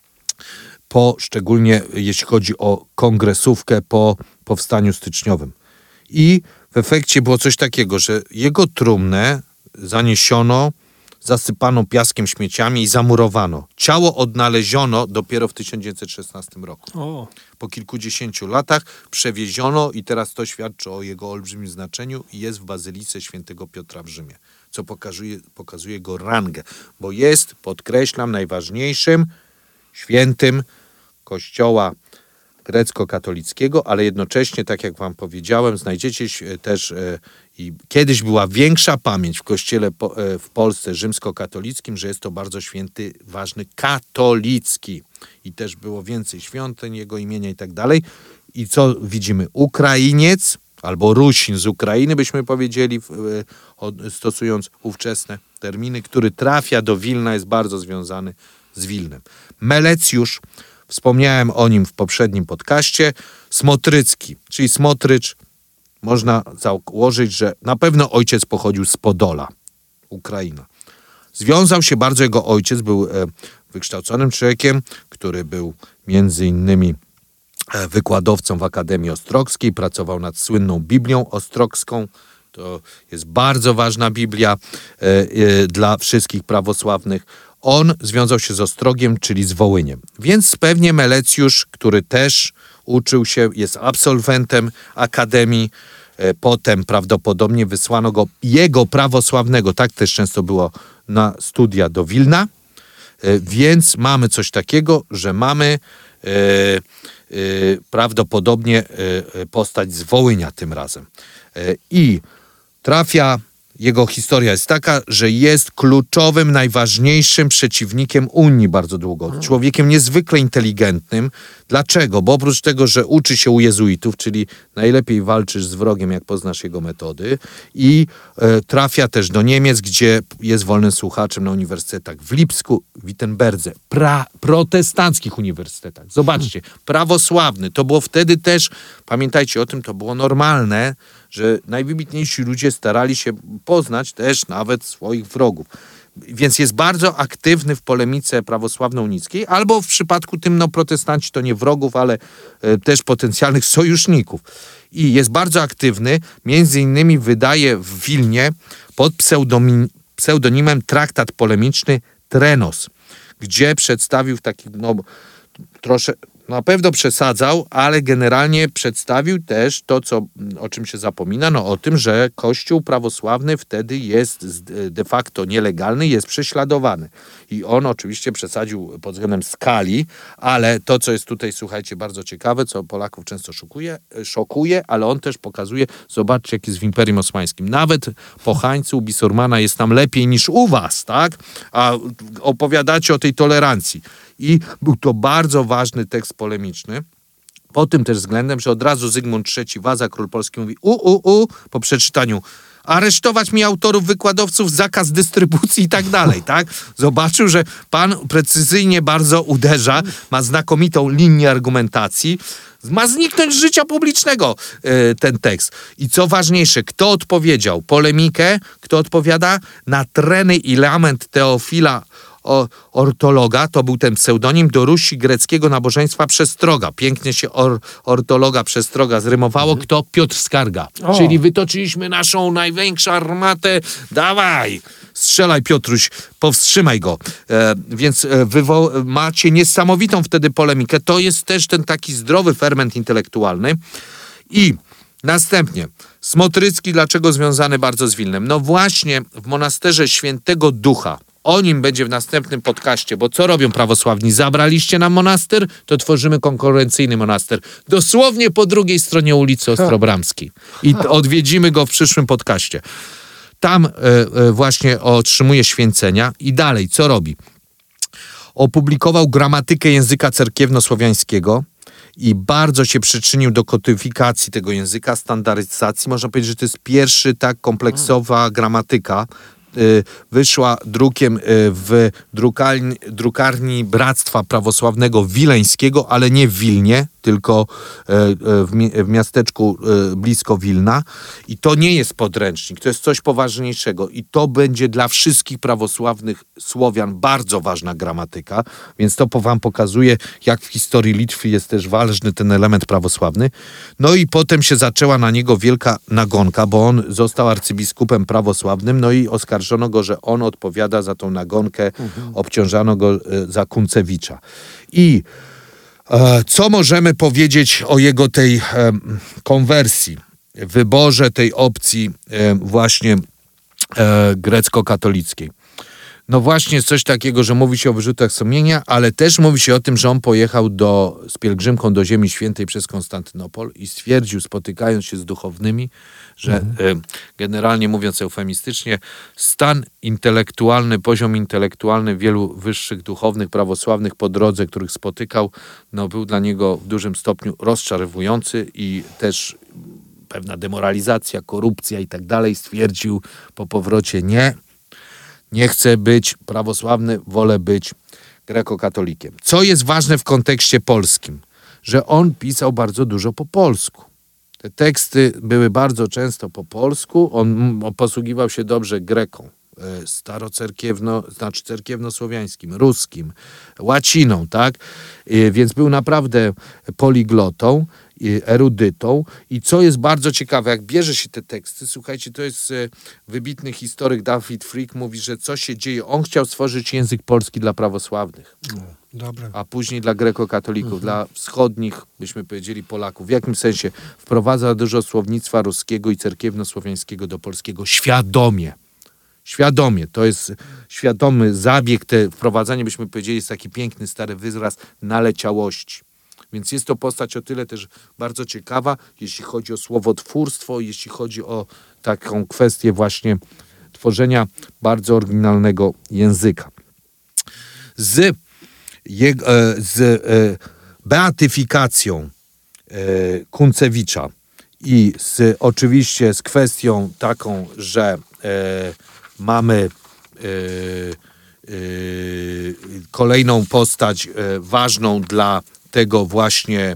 [SPEAKER 2] szczególnie jeśli chodzi o kongresówkę po powstaniu styczniowym. I w efekcie było coś takiego, że jego trumnę zaniesiono, zasypano piaskiem, śmieciami i zamurowano. Ciało odnaleziono dopiero w 1916 roku. Po kilkudziesięciu latach przewieziono i teraz to świadczy o jego olbrzymim znaczeniu i jest w Bazylice Świętego Piotra w Rzymie, co pokazuje jego rangę, bo jest, podkreślam, najważniejszym świętym Kościoła grecko-katolickiego, ale jednocześnie, tak jak wam powiedziałem, znajdziecie też i kiedyś była większa pamięć w kościele w Polsce rzymskokatolickim, że jest to bardzo święty, ważny katolicki i też było więcej świątyń jego imienia i tak dalej. I co widzimy? Ukrainiec albo Rusin z Ukrainy, byśmy powiedzieli, stosując ówczesne terminy, który trafia do Wilna, jest bardzo związany z Wilnem. Melecjusz, wspomniałem o nim w poprzednim podcaście, Smotrycki, czyli Smotrycz, można założyć, że na pewno ojciec pochodził z Podola, Ukraina. Związał się bardzo, jego ojciec był wykształconym człowiekiem, który był między innymi wykładowcą w Akademii Ostrockiej, pracował nad słynną Biblią Ostrogską. To jest bardzo ważna Biblia dla wszystkich prawosławnych. On związał się z Ostrogiem, czyli z Wołyniem. Więc pewnie Melecjusz, który też uczył się, jest absolwentem Akademii, potem prawdopodobnie wysłano go, jego prawosławnego, tak też często było, na studia do Wilna, więc mamy coś takiego, że mamy prawdopodobnie postać z Wołynia tym razem. I trafia, jego historia jest taka, że jest kluczowym, najważniejszym przeciwnikiem Unii bardzo długo. Człowiekiem niezwykle inteligentnym. Dlaczego? Bo oprócz tego, że uczy się u jezuitów, czyli najlepiej walczysz z wrogiem, jak poznasz jego metody, i trafia też do Niemiec, gdzie jest wolnym słuchaczem na uniwersytetach w Lipsku, Wittenberdze, protestanckich uniwersytetach. Zobaczcie, prawosławny. To było wtedy też, pamiętajcie o tym, to było normalne, że najwybitniejsi ludzie starali się poznać też nawet swoich wrogów. Więc jest bardzo aktywny w polemice prawosławno-unickiej, albo w przypadku tym, protestanci to nie wrogów, ale też potencjalnych sojuszników. I jest bardzo aktywny, między innymi wydaje w Wilnie pod pseudonimem traktat polemiczny Trenos, gdzie przedstawił w takich, Na pewno przesadzał, ale generalnie przedstawił też to, o czym się zapomina, o tym, że Kościół prawosławny wtedy jest de facto nielegalny, jest prześladowany. I on oczywiście przesadził pod względem skali, ale to, co jest tutaj, słuchajcie, bardzo ciekawe, co Polaków często szokuje, ale on też pokazuje, zobaczcie, jak jest w Imperium Osmańskim. Nawet po Hańcu Bisurmana jest tam lepiej niż u was, tak? A opowiadacie o tej tolerancji. I był to bardzo ważny tekst polemiczny. Po tym też względem, że od razu Zygmunt III Waza, król polski, mówi po przeczytaniu aresztować mi autorów, wykładowców, zakaz dystrybucji i tak dalej, tak? Zobaczył, że pan precyzyjnie bardzo uderza, ma znakomitą linię argumentacji, ma zniknąć z życia publicznego ten tekst. I co ważniejsze, kto odpowiedział? Polemikę, kto odpowiada? Na treny i lament Teofila Ortologa, to był ten pseudonim, do Rusi greckiego nabożeństwa przestroga. Pięknie się ortologa przestroga zrymowało. Kto? Piotr Skarga. Czyli wytoczyliśmy naszą największą armatę. Dawaj! Strzelaj, Piotruś, powstrzymaj go. Więc macie niesamowitą wtedy polemikę. To jest też ten taki zdrowy ferment intelektualny. I następnie Smotrycki, dlaczego związany bardzo z Wilnem? No właśnie w monasterze Świętego Ducha. O nim będzie w następnym podcaście, bo co robią prawosławni? Zabraliście nam monaster, to tworzymy konkurencyjny monaster. Dosłownie po drugiej stronie ulicy Ostrobramskiej. I odwiedzimy go w przyszłym podcaście. Tam właśnie otrzymuje święcenia i dalej, co robi? Opublikował gramatykę języka cerkiewno-słowiańskiego i bardzo się przyczynił do kodyfikacji tego języka, standaryzacji. Można powiedzieć, że to jest pierwszy tak kompleksowa gramatyka. Wyszła drukiem w drukarni Bractwa Prawosławnego Wileńskiego, ale nie w Wilnie, tylko w miasteczku blisko Wilna. I to nie jest podręcznik, to jest coś poważniejszego. I to będzie dla wszystkich prawosławnych Słowian bardzo ważna gramatyka, więc to wam pokazuje, jak w historii Litwy jest też ważny ten element prawosławny. No i potem się zaczęła na niego wielka nagonka, bo on został arcybiskupem prawosławnym, no i oskarżono go, że on odpowiada za tą nagonkę, obciążano go za Kuncewicza. I co możemy powiedzieć o jego tej konwersji, wyborze tej opcji właśnie grecko-katolickiej? No właśnie coś takiego, że mówi się o wyrzutach sumienia, ale też mówi się o tym, że on pojechał z pielgrzymką do Ziemi Świętej przez Konstantynopol i stwierdził, spotykając się z duchownymi, że generalnie mówiąc eufemistycznie, stan intelektualny, poziom intelektualny wielu wyższych duchownych, prawosławnych po drodze, których spotykał, no był dla niego w dużym stopniu rozczarowujący i też pewna demoralizacja, korupcja i tak dalej. Stwierdził po powrocie nie chcę być prawosławny, wolę być grekokatolikiem. Co jest ważne w kontekście polskim? Że on pisał bardzo dużo po polsku. Te teksty były bardzo często po polsku. On posługiwał się dobrze greką, znaczy cerkiewno-słowiańskim, ruskim, łaciną, tak? Więc był naprawdę poliglotą, erudytą. I co jest bardzo ciekawe, jak bierze się te teksty, słuchajcie, to jest wybitny historyk Dawid Frick, mówi, że co się dzieje. On chciał stworzyć język polski dla prawosławnych.
[SPEAKER 1] Dobre.
[SPEAKER 2] A później dla grekokatolików, dla wschodnich, byśmy powiedzieli, Polaków. W jakim sensie? Wprowadza dużo słownictwa ruskiego i cerkiewno-słowiańskiego do polskiego świadomie. Świadomie. To jest świadomy zabieg, te wprowadzanie, byśmy powiedzieli, jest taki piękny, stary wyraz naleciałości. Więc jest to postać o tyle też bardzo ciekawa, jeśli chodzi o słowotwórstwo, jeśli chodzi o taką kwestię właśnie tworzenia bardzo oryginalnego języka. Z beatyfikacją Kuncewicza i oczywiście z kwestią taką, że mamy kolejną postać ważną dla tego właśnie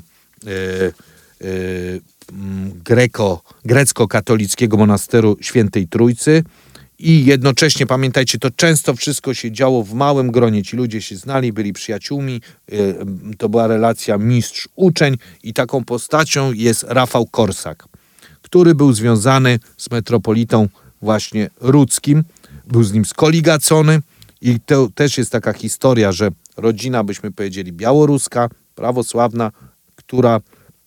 [SPEAKER 2] grecko-katolickiego monasteru Świętej Trójcy. I jednocześnie, pamiętajcie, to często wszystko się działo w małym gronie. Ci ludzie się znali, byli przyjaciółmi. To była relacja mistrz-uczeń i taką postacią jest Rafał Korsak, który był związany z metropolitą właśnie rudzkim. Był z nim skoligacony i to też jest taka historia, że rodzina, byśmy powiedzieli, białoruska, prawosławna, która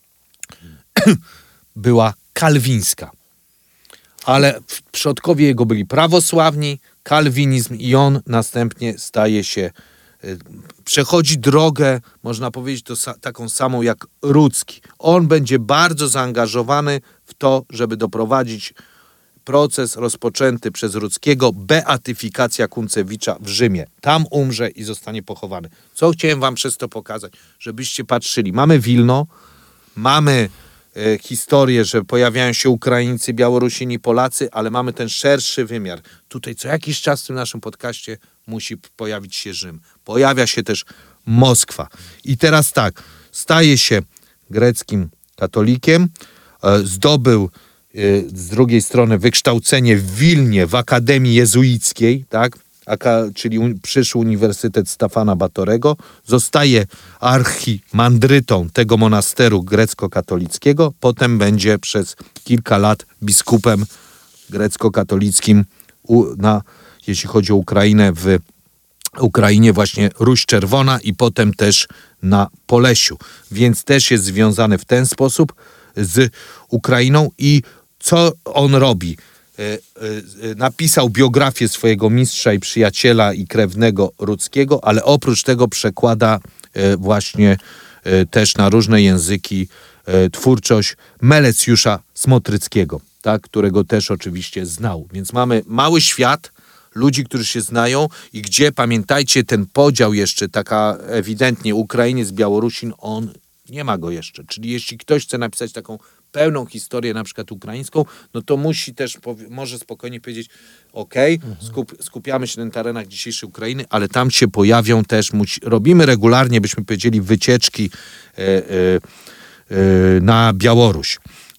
[SPEAKER 2] była kalwińska. Ale przodkowie jego byli prawosławni, kalwinizm i on następnie staje się, przechodzi drogę, można powiedzieć, taką samą jak Rudzki. On będzie bardzo zaangażowany w to, żeby doprowadzić proces rozpoczęty przez Rudzkiego, beatyfikacja Kuncewicza w Rzymie. Tam umrze i zostanie pochowany. Co chciałem wam przez to pokazać? Żebyście patrzyli. Mamy Wilno, mamy historię, że pojawiają się Ukraińcy, Białorusini, Polacy, ale mamy ten szerszy wymiar. Tutaj co jakiś czas w tym naszym podcaście musi pojawić się Rzym. Pojawia się też Moskwa. I teraz tak, staje się greckim katolikiem, zdobył z drugiej strony wykształcenie w Wilnie w Akademii Jezuickiej, tak? Czyli przyszły Uniwersytet Stefana Batorego, zostaje archimandrytą tego monasteru grecko-katolickiego, potem będzie przez kilka lat biskupem grecko-katolickim jeśli chodzi o Ukrainę, w Ukrainie właśnie Ruś Czerwona i potem też na Polesiu, więc też jest związany w ten sposób z Ukrainą. I co on robi? Napisał biografię swojego mistrza i przyjaciela i krewnego Rudzkiego, ale oprócz tego przekłada właśnie też na różne języki twórczość Melecjusza Smotryckiego, tak, którego też oczywiście znał. Więc mamy mały świat ludzi, którzy się znają i gdzie, pamiętajcie, ten podział jeszcze taka ewidentnie Ukrainiec, Białorusin, on nie ma go jeszcze. Czyli jeśli ktoś chce napisać taką pełną historię na przykład ukraińską, no to musi też, może spokojnie powiedzieć, skupiamy się na terenach dzisiejszej Ukrainy, ale tam się pojawią też, robimy regularnie, byśmy powiedzieli, wycieczki na Białoruś.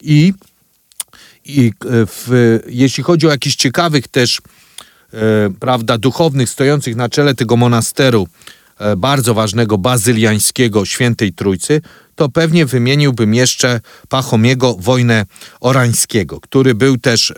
[SPEAKER 2] Jeśli chodzi o jakichś ciekawych też duchownych stojących na czele tego monasteru bardzo ważnego, bazyliańskiego, Świętej Trójcy, to pewnie wymieniłbym jeszcze Pachomiego Wojnę Orańskiego, który był też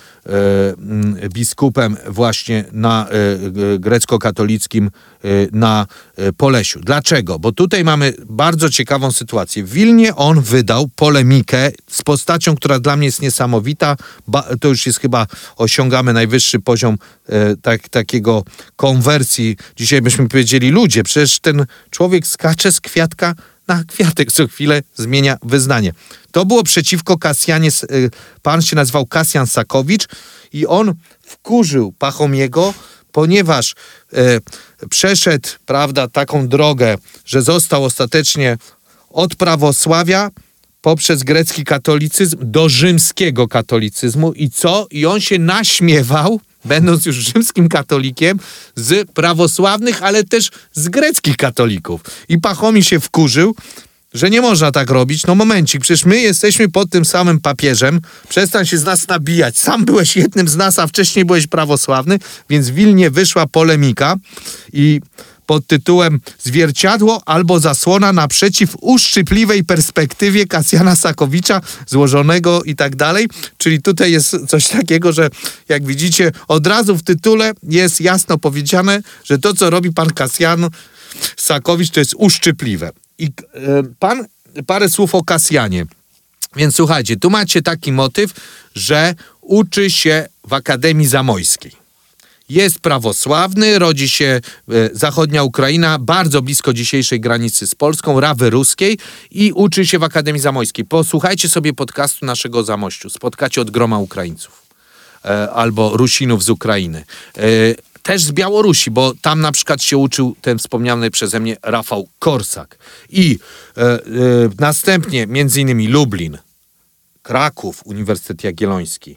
[SPEAKER 2] biskupem właśnie na grecko-katolickim na Polesiu. Dlaczego? Bo tutaj mamy bardzo ciekawą sytuację. W Wilnie on wydał polemikę z postacią, która dla mnie jest niesamowita. To już jest chyba, osiągamy najwyższy poziom takiego konwersji. Dzisiaj byśmy powiedzieli, ludzie, przecież ten człowiek skacze z kwiatka na kwiatek, co chwilę zmienia wyznanie. To było przeciwko Kasjanie, pan się nazywał Kasjan Sakowicz i on wkurzył Pachomiego, ponieważ przeszedł, taką drogę, że został ostatecznie od prawosławia poprzez grecki katolicyzm do rzymskiego katolicyzmu i co? I on się naśmiewał, będąc już rzymskim katolikiem, z prawosławnych, ale też z greckich katolików. I Pachomi się wkurzył, że nie można tak robić. No momencik, przecież my jesteśmy pod tym samym papieżem, przestań się z nas nabijać. Sam byłeś jednym z nas, a wcześniej byłeś prawosławny, więc w Wilnie wyszła polemika i pod tytułem Zwierciadło albo zasłona naprzeciw uszczypliwej perspektywie Kasjana Sakowicza złożonego i tak dalej. Czyli tutaj jest coś takiego, że jak widzicie, od razu w tytule jest jasno powiedziane, że to, co robi pan Kasjan Sakowicz, to jest uszczypliwe. I parę słów o Kasjanie. Więc słuchajcie, tu macie taki motyw, że uczy się w Akademii Zamojskiej. Jest prawosławny, rodzi się zachodnia Ukraina, bardzo blisko dzisiejszej granicy z Polską, Rawy Ruskiej i uczy się w Akademii Zamojskiej. Posłuchajcie sobie podcastu naszego Zamościu, spotkacie od groma Ukraińców albo Rusinów z Ukrainy. Też z Białorusi, bo tam na przykład się uczył ten wspomniany przeze mnie Rafał Korsak. I następnie między innymi Lublin, Kraków, Uniwersytet Jagielloński.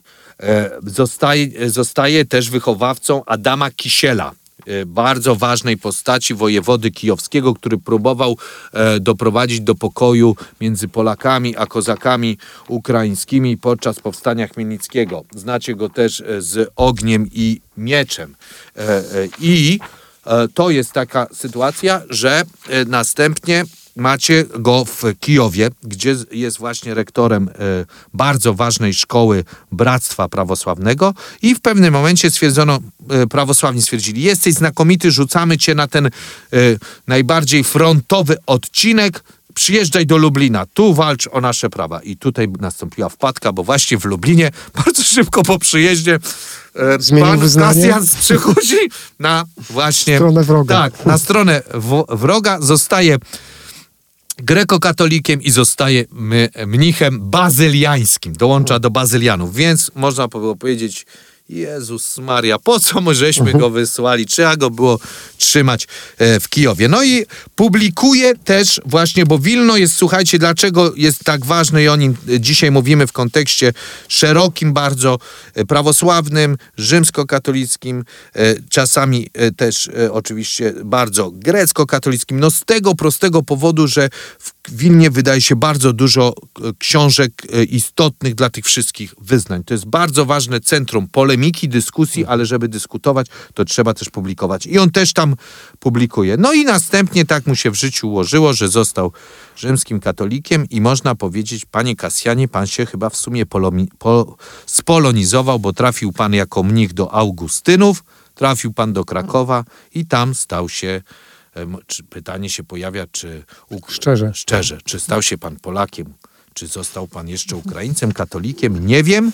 [SPEAKER 2] Zostaje też wychowawcą Adama Kisiela, bardzo ważnej postaci wojewody kijowskiego, który próbował doprowadzić do pokoju między Polakami a kozakami ukraińskimi podczas powstania chmielnickiego. Znacie go też z Ogniem i Mieczem. I to jest taka sytuacja, że następnie macie go w Kijowie, gdzie jest właśnie rektorem bardzo ważnej szkoły Bractwa Prawosławnego i w pewnym momencie prawosławni stwierdzili, jesteś znakomity, rzucamy cię na ten najbardziej frontowy odcinek, przyjeżdżaj do Lublina, tu walcz o nasze prawa. I tutaj nastąpiła wpadka, bo właśnie w Lublinie bardzo szybko po przyjeździe pan Kasjans przechodzi na właśnie
[SPEAKER 1] stronę wroga.
[SPEAKER 2] Tak, na stronę wroga, zostaje grekokatolikiem i zostaje mnichem bazyliańskim. Dołącza do bazylianów, więc można było powiedzieć, Jezus Maria, po co my żeśmy go wysłali? Trzeba go było trzymać w Kijowie. No i publikuje też właśnie, bo Wilno jest, słuchajcie, dlaczego jest tak ważny i o nim dzisiaj mówimy w kontekście szerokim bardzo, prawosławnym, rzymskokatolickim, czasami też oczywiście bardzo grecko-katolickim. No z tego prostego powodu, że w Wilnie wydaje się bardzo dużo książek istotnych dla tych wszystkich wyznań. To jest bardzo ważne centrum polemiki, dyskusji, ale żeby dyskutować, to trzeba też publikować. I on też tam publikuje. No i następnie tak mu się w życiu ułożyło, że został rzymskim katolikiem i można powiedzieć, panie Kasjanie, pan się chyba w sumie spolonizował, bo trafił pan jako mnich do Augustynów, trafił pan do Krakowa i tam stał się, pytanie się pojawia, czy szczerze, czy stał się pan Polakiem, czy został pan jeszcze Ukraińcem, katolikiem, nie wiem.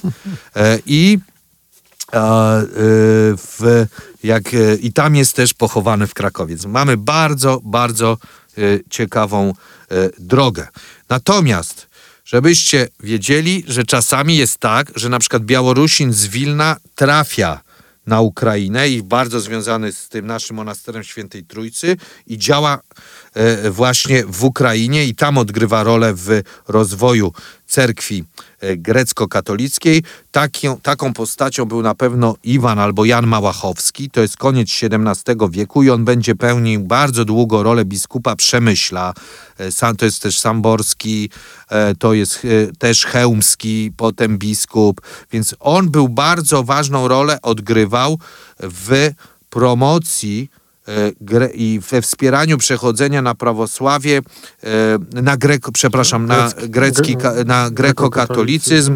[SPEAKER 2] I tam jest też pochowany w Krakowie. Więc mamy bardzo, bardzo ciekawą drogę. Natomiast, żebyście wiedzieli, że czasami jest tak, że na przykład Białorusin z Wilna trafia na Ukrainę i bardzo związany z tym naszym monasterem Świętej Trójcy i działa właśnie w Ukrainie i tam odgrywa rolę w rozwoju cerkwi grecko-katolickiej. Taką postacią był na pewno Iwan albo Jan Małachowski, to jest koniec XVII wieku i on będzie pełnił bardzo długo rolę biskupa Przemyśla. To jest też Samborski, to jest też Chełmski, potem biskup, więc on był bardzo ważną rolę odgrywał w promocji i we wspieraniu przechodzenia na prawosławie, na grekokatolicyzm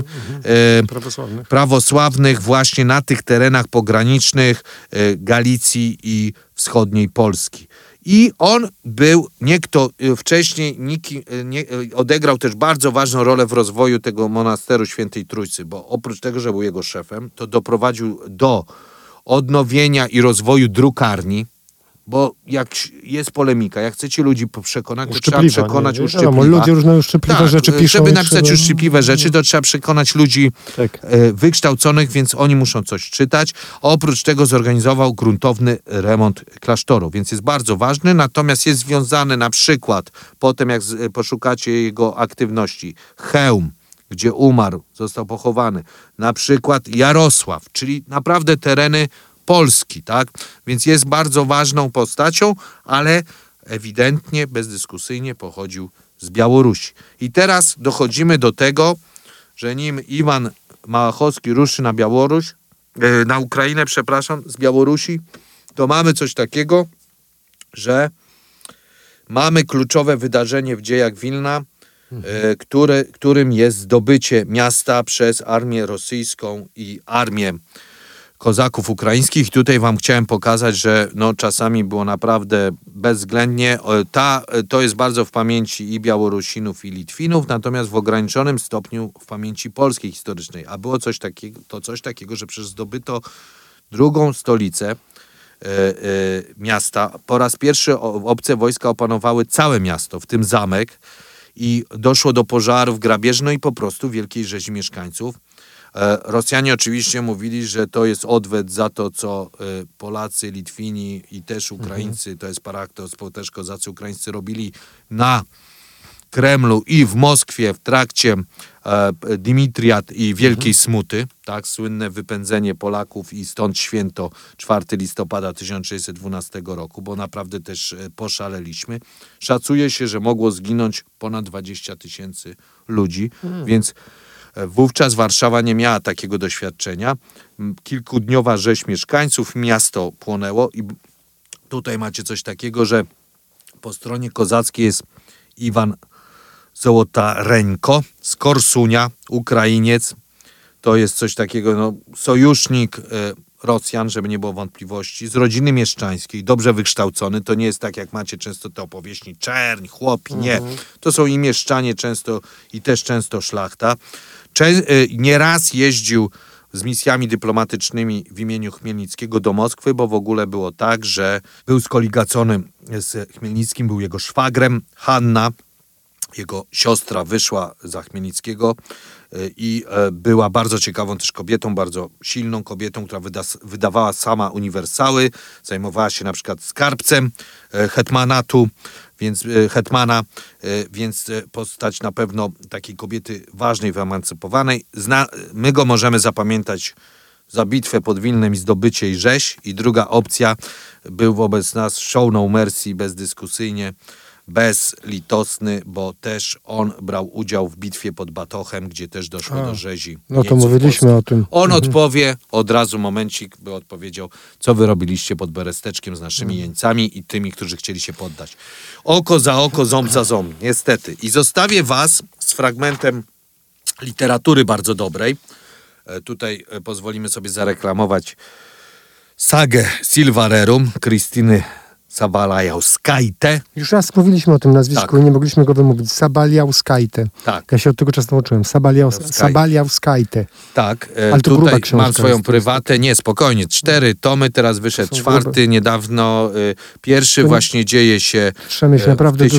[SPEAKER 2] prawosławnych właśnie na tych terenach pogranicznych Galicji i wschodniej Polski. I on był, wcześniej odegrał też bardzo ważną rolę w rozwoju tego monasteru Świętej Trójcy, bo oprócz tego, że był jego szefem, to doprowadził do odnowienia i rozwoju drukarni, bo jak jest polemika, jak chcecie ludzi przekonać, to trzeba przekonać uszczypliwa.
[SPEAKER 1] Ludzie różne uszczypliwe rzeczy piszą.
[SPEAKER 2] Żeby napisać uszczypliwe rzeczy, to trzeba przekonać ludzi wykształconych, więc oni muszą coś czytać. Oprócz tego zorganizował gruntowny remont klasztoru, więc jest bardzo ważny, natomiast jest związany na przykład, potem jak poszukacie jego aktywności, Chełm, gdzie umarł, został pochowany, na przykład Jarosław, czyli naprawdę tereny Polski, tak? Więc jest bardzo ważną postacią, ale ewidentnie, bezdyskusyjnie pochodził z Białorusi. I teraz dochodzimy do tego, że nim Iwan Małachowski ruszy na Ukrainę, z Białorusi, to mamy coś takiego, że mamy kluczowe wydarzenie w dziejach Wilna, którym jest zdobycie miasta przez armię rosyjską i armię kozaków ukraińskich. Tutaj wam chciałem pokazać, że czasami było naprawdę bezwzględnie. To jest bardzo w pamięci i Białorusinów, i Litwinów, natomiast w ograniczonym stopniu w pamięci polskiej historycznej. A było coś takiego, że przecież zdobyto drugą stolicę miasta. Po raz pierwszy obce wojska opanowały całe miasto, w tym zamek, i doszło do pożarów, grabieży, i po prostu wielkiej rzezi mieszkańców. Rosjanie oczywiście mówili, że to jest odwet za to, co Polacy, Litwini i też Ukraińcy, to jest Paraktos, też kozacy ukraińscy robili na Kremlu i w Moskwie w trakcie Dymitriad i Wielkiej Smuty, tak, słynne wypędzenie Polaków i stąd święto 4 listopada 1612 roku, bo naprawdę też poszaleliśmy. Szacuje się, że mogło zginąć ponad 20 000 ludzi, więc wówczas Warszawa nie miała takiego doświadczenia. Kilkudniowa rzeź mieszkańców, miasto płonęło i tutaj macie coś takiego, że po stronie kozackiej jest Iwan Złotarenko z Korsunia, Ukrainiec. To jest coś takiego, sojusznik Rosjan, żeby nie było wątpliwości, z rodziny mieszczańskiej, dobrze wykształcony. To nie jest tak, jak macie często te opowieści, czerń, chłopi, nie. To są i mieszczanie często, i też często szlachta. Nieraz jeździł z misjami dyplomatycznymi w imieniu Chmielnickiego do Moskwy, bo w ogóle było tak, że był skoligacony z Chmielnickim, był jego szwagrem. Hanna, jego siostra, wyszła za Chmielnickiego i była bardzo ciekawą też kobietą, bardzo silną kobietą, która wydawała sama uniwersały, zajmowała się na przykład skarbcem hetmanatu, hetmana, więc postać na pewno takiej kobiety ważnej, wyemancypowanej. My go możemy zapamiętać za bitwę pod Wilnem i zdobycie i rzeź. I druga opcja, był wobec nas show no mercy, bezdyskusyjnie, bezlitosny, bo też on brał udział w bitwie pod Batochem, gdzie też doszło do rzezi.
[SPEAKER 1] No to mówiliśmy o tym.
[SPEAKER 2] On odpowie, od razu momencik by odpowiedział, co wy robiliście pod Beresteczkiem z naszymi jeńcami i tymi, którzy chcieli się poddać. Oko za oko, ząb za ząb, niestety. I zostawię was z fragmentem literatury bardzo dobrej. Tutaj pozwolimy sobie zareklamować sagę Silvarerum Krystyny Sabaliauskaite.
[SPEAKER 1] Już raz mówiliśmy o tym nazwisku i nie mogliśmy go wymówić. Sabaliauskaite.
[SPEAKER 2] Tak.
[SPEAKER 1] Ja się od tego czasu nauczyłem. Sabaliauskaite.
[SPEAKER 2] Tak.
[SPEAKER 1] Ale to
[SPEAKER 2] tutaj
[SPEAKER 1] książka
[SPEAKER 2] mam swoją
[SPEAKER 1] jest,
[SPEAKER 2] prywatę. Nie, spokojnie. 4 tomy, teraz wyszedł 4. Niedawno pierwszy właśnie dzieje się
[SPEAKER 1] naprawdę
[SPEAKER 2] w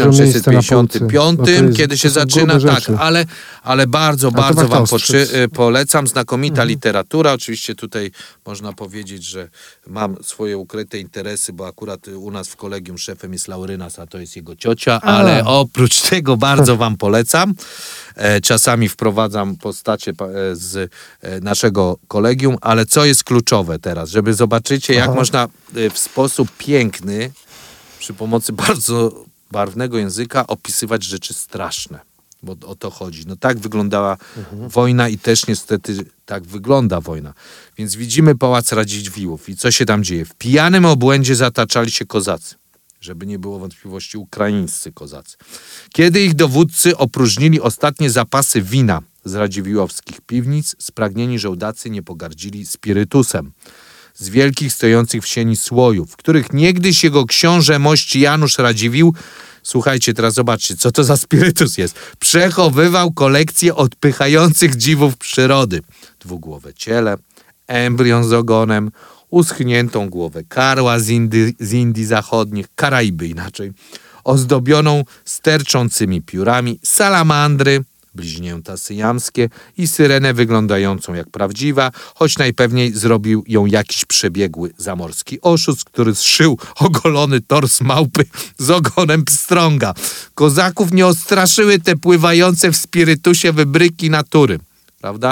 [SPEAKER 2] 1655, kiedy się zaczyna. Tak, ale bardzo wam polecam. Znakomita literatura. Oczywiście tutaj można powiedzieć, że mam swoje ukryte interesy, bo akurat u nas w kolegium szefem jest Laurynas, a to jest jego ciocia, ale oprócz tego bardzo wam polecam. Czasami wprowadzam postacie z naszego kolegium, ale co jest kluczowe teraz, żeby zobaczycie, jak można w sposób piękny, przy pomocy bardzo barwnego języka opisywać rzeczy straszne. Bo o to chodzi. No tak wyglądała wojna i też niestety tak wygląda wojna. Więc widzimy pałac Radziwiłłów i co się tam dzieje. W pijanym obłędzie zataczali się kozacy. Żeby nie było wątpliwości, ukraińscy kozacy. Kiedy ich dowódcy opróżnili ostatnie zapasy wina z radziwiłłowskich piwnic, spragnieni żołdacy nie pogardzili spirytusem z wielkich stojących w sieni słojów, których niegdyś jego książę mości Janusz Radziwiłł, słuchajcie, teraz zobaczcie, co to za spirytus jest, przechowywał kolekcję odpychających dziwów przyrody. Dwugłowe ciele, embrion z ogonem, uschniętą głowę karła z Indii Zachodnich, Karaiby inaczej, ozdobioną sterczącymi piórami, salamandry, bliźnięta syjamskie i syrenę wyglądającą jak prawdziwa, choć najpewniej zrobił ją jakiś przebiegły zamorski oszust, który zszył ogolony tors małpy z ogonem pstrąga. Kozaków nie odstraszyły te pływające w spirytusie wybryki natury, prawda?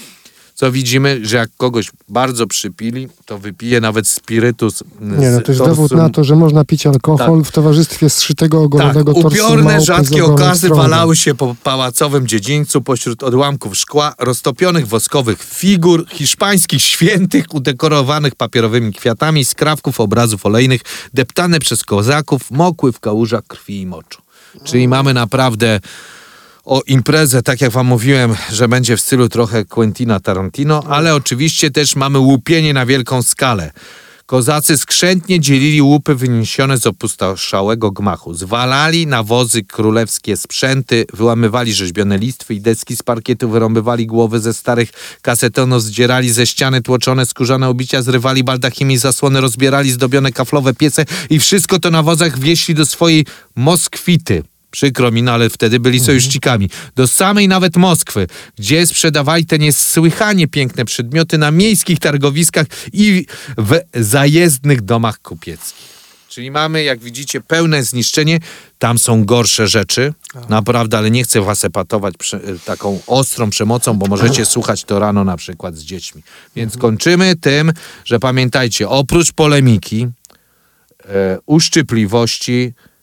[SPEAKER 2] Co widzimy, że jak kogoś bardzo przypili, to wypije nawet spirytus.
[SPEAKER 1] To jest dowód na to, że można pić alkohol w towarzystwie zszytego ogolonego torsu
[SPEAKER 2] upiorne,
[SPEAKER 1] małpy
[SPEAKER 2] rzadkie okazy walały się po pałacowym dziedzińcu pośród odłamków szkła, roztopionych woskowych figur, hiszpańskich świętych udekorowanych papierowymi kwiatami, skrawków obrazów olejnych, deptane przez kozaków, mokły w kałużach krwi i moczu. Czyli mamy naprawdę o imprezę, tak jak wam mówiłem, że będzie w stylu trochę Quentina Tarantino, ale oczywiście też mamy łupienie na wielką skalę. Kozacy skrzętnie dzielili łupy wyniesione z opustoszałego gmachu. Zwalali na wozy królewskie sprzęty, wyłamywali rzeźbione listwy i deski z parkietu, wyrąbywali głowy ze starych kasetonów, zdzierali ze ściany tłoczone skórzane obicia, zrywali baldachimi zasłony, rozbierali zdobione kaflowe piece i wszystko to na wozach wieźli do swojej Moskwity. Przykro mi, no ale wtedy byli sojusznikami. Do samej nawet Moskwy, gdzie sprzedawali te niesłychanie piękne przedmioty na miejskich targowiskach i w zajezdnych domach kupieckich. Czyli mamy, jak widzicie, pełne zniszczenie. Tam są gorsze rzeczy, naprawdę, ale nie chcę was epatować taką ostrą przemocą, bo możecie słuchać to rano na przykład z dziećmi. Więc kończymy tym, że pamiętajcie, oprócz polemiki, uszczypliwości,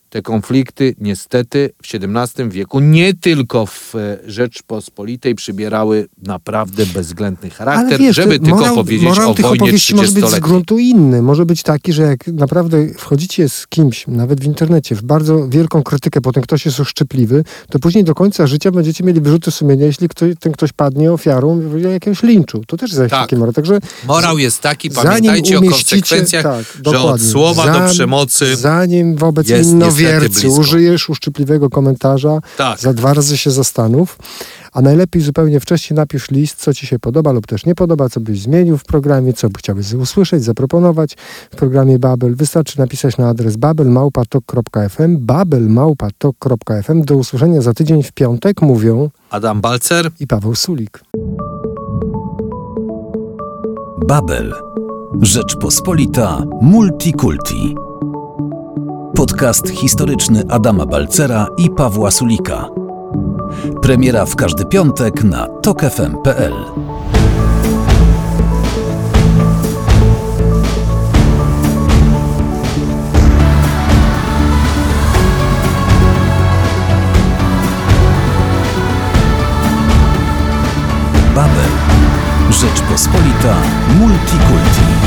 [SPEAKER 2] te konflikty niestety w XVII wieku nie tylko w Rzeczpospolitej przybierały naprawdę bezwzględny charakter,
[SPEAKER 1] Ale wiesz,
[SPEAKER 2] żeby tylko powiedzieć
[SPEAKER 1] morał
[SPEAKER 2] o
[SPEAKER 1] tych
[SPEAKER 2] wojnie
[SPEAKER 1] opowieści może być z
[SPEAKER 2] 30-letniej.
[SPEAKER 1] gruntu inny. Może być taki, że jak naprawdę wchodzicie z kimś, nawet w internecie, w bardzo wielką krytykę, potem ktoś jest uszczypliwy, to później do końca życia będziecie mieli wyrzuty sumienia, jeśli ten ktoś padnie ofiarą jakiegoś linczu. To też jest taki morał. Także
[SPEAKER 2] Morał jest taki,
[SPEAKER 1] zanim
[SPEAKER 2] pamiętajcie o
[SPEAKER 1] umieścicie-
[SPEAKER 2] konsekwencjach,
[SPEAKER 1] tak,
[SPEAKER 2] że od
[SPEAKER 1] dokładnie.
[SPEAKER 2] słowa do przemocy
[SPEAKER 1] Zanim wobec
[SPEAKER 2] jest
[SPEAKER 1] innowiercy
[SPEAKER 2] niestety blisko.
[SPEAKER 1] użyjesz uszczypliwego komentarza,
[SPEAKER 2] Tak.
[SPEAKER 1] za 2 razy się zastanów, a najlepiej zupełnie wcześniej napisz list, co ci się podoba lub też nie podoba, co byś zmienił w programie, co by chciałbyś usłyszeć, zaproponować w programie Babel. Wystarczy napisać na adres babel@tok.fm, babel@tok.fm. Do usłyszenia za tydzień w piątek, mówią
[SPEAKER 2] Adam Balcer.
[SPEAKER 1] i Paweł Sulik.
[SPEAKER 3] Babel. Rzeczpospolita Multikulti. Podcast historyczny Adama Balcera i Pawła Sulika. Premiera w każdy piątek na tokfm.pl. Babel. Rzeczpospolita Multikulti.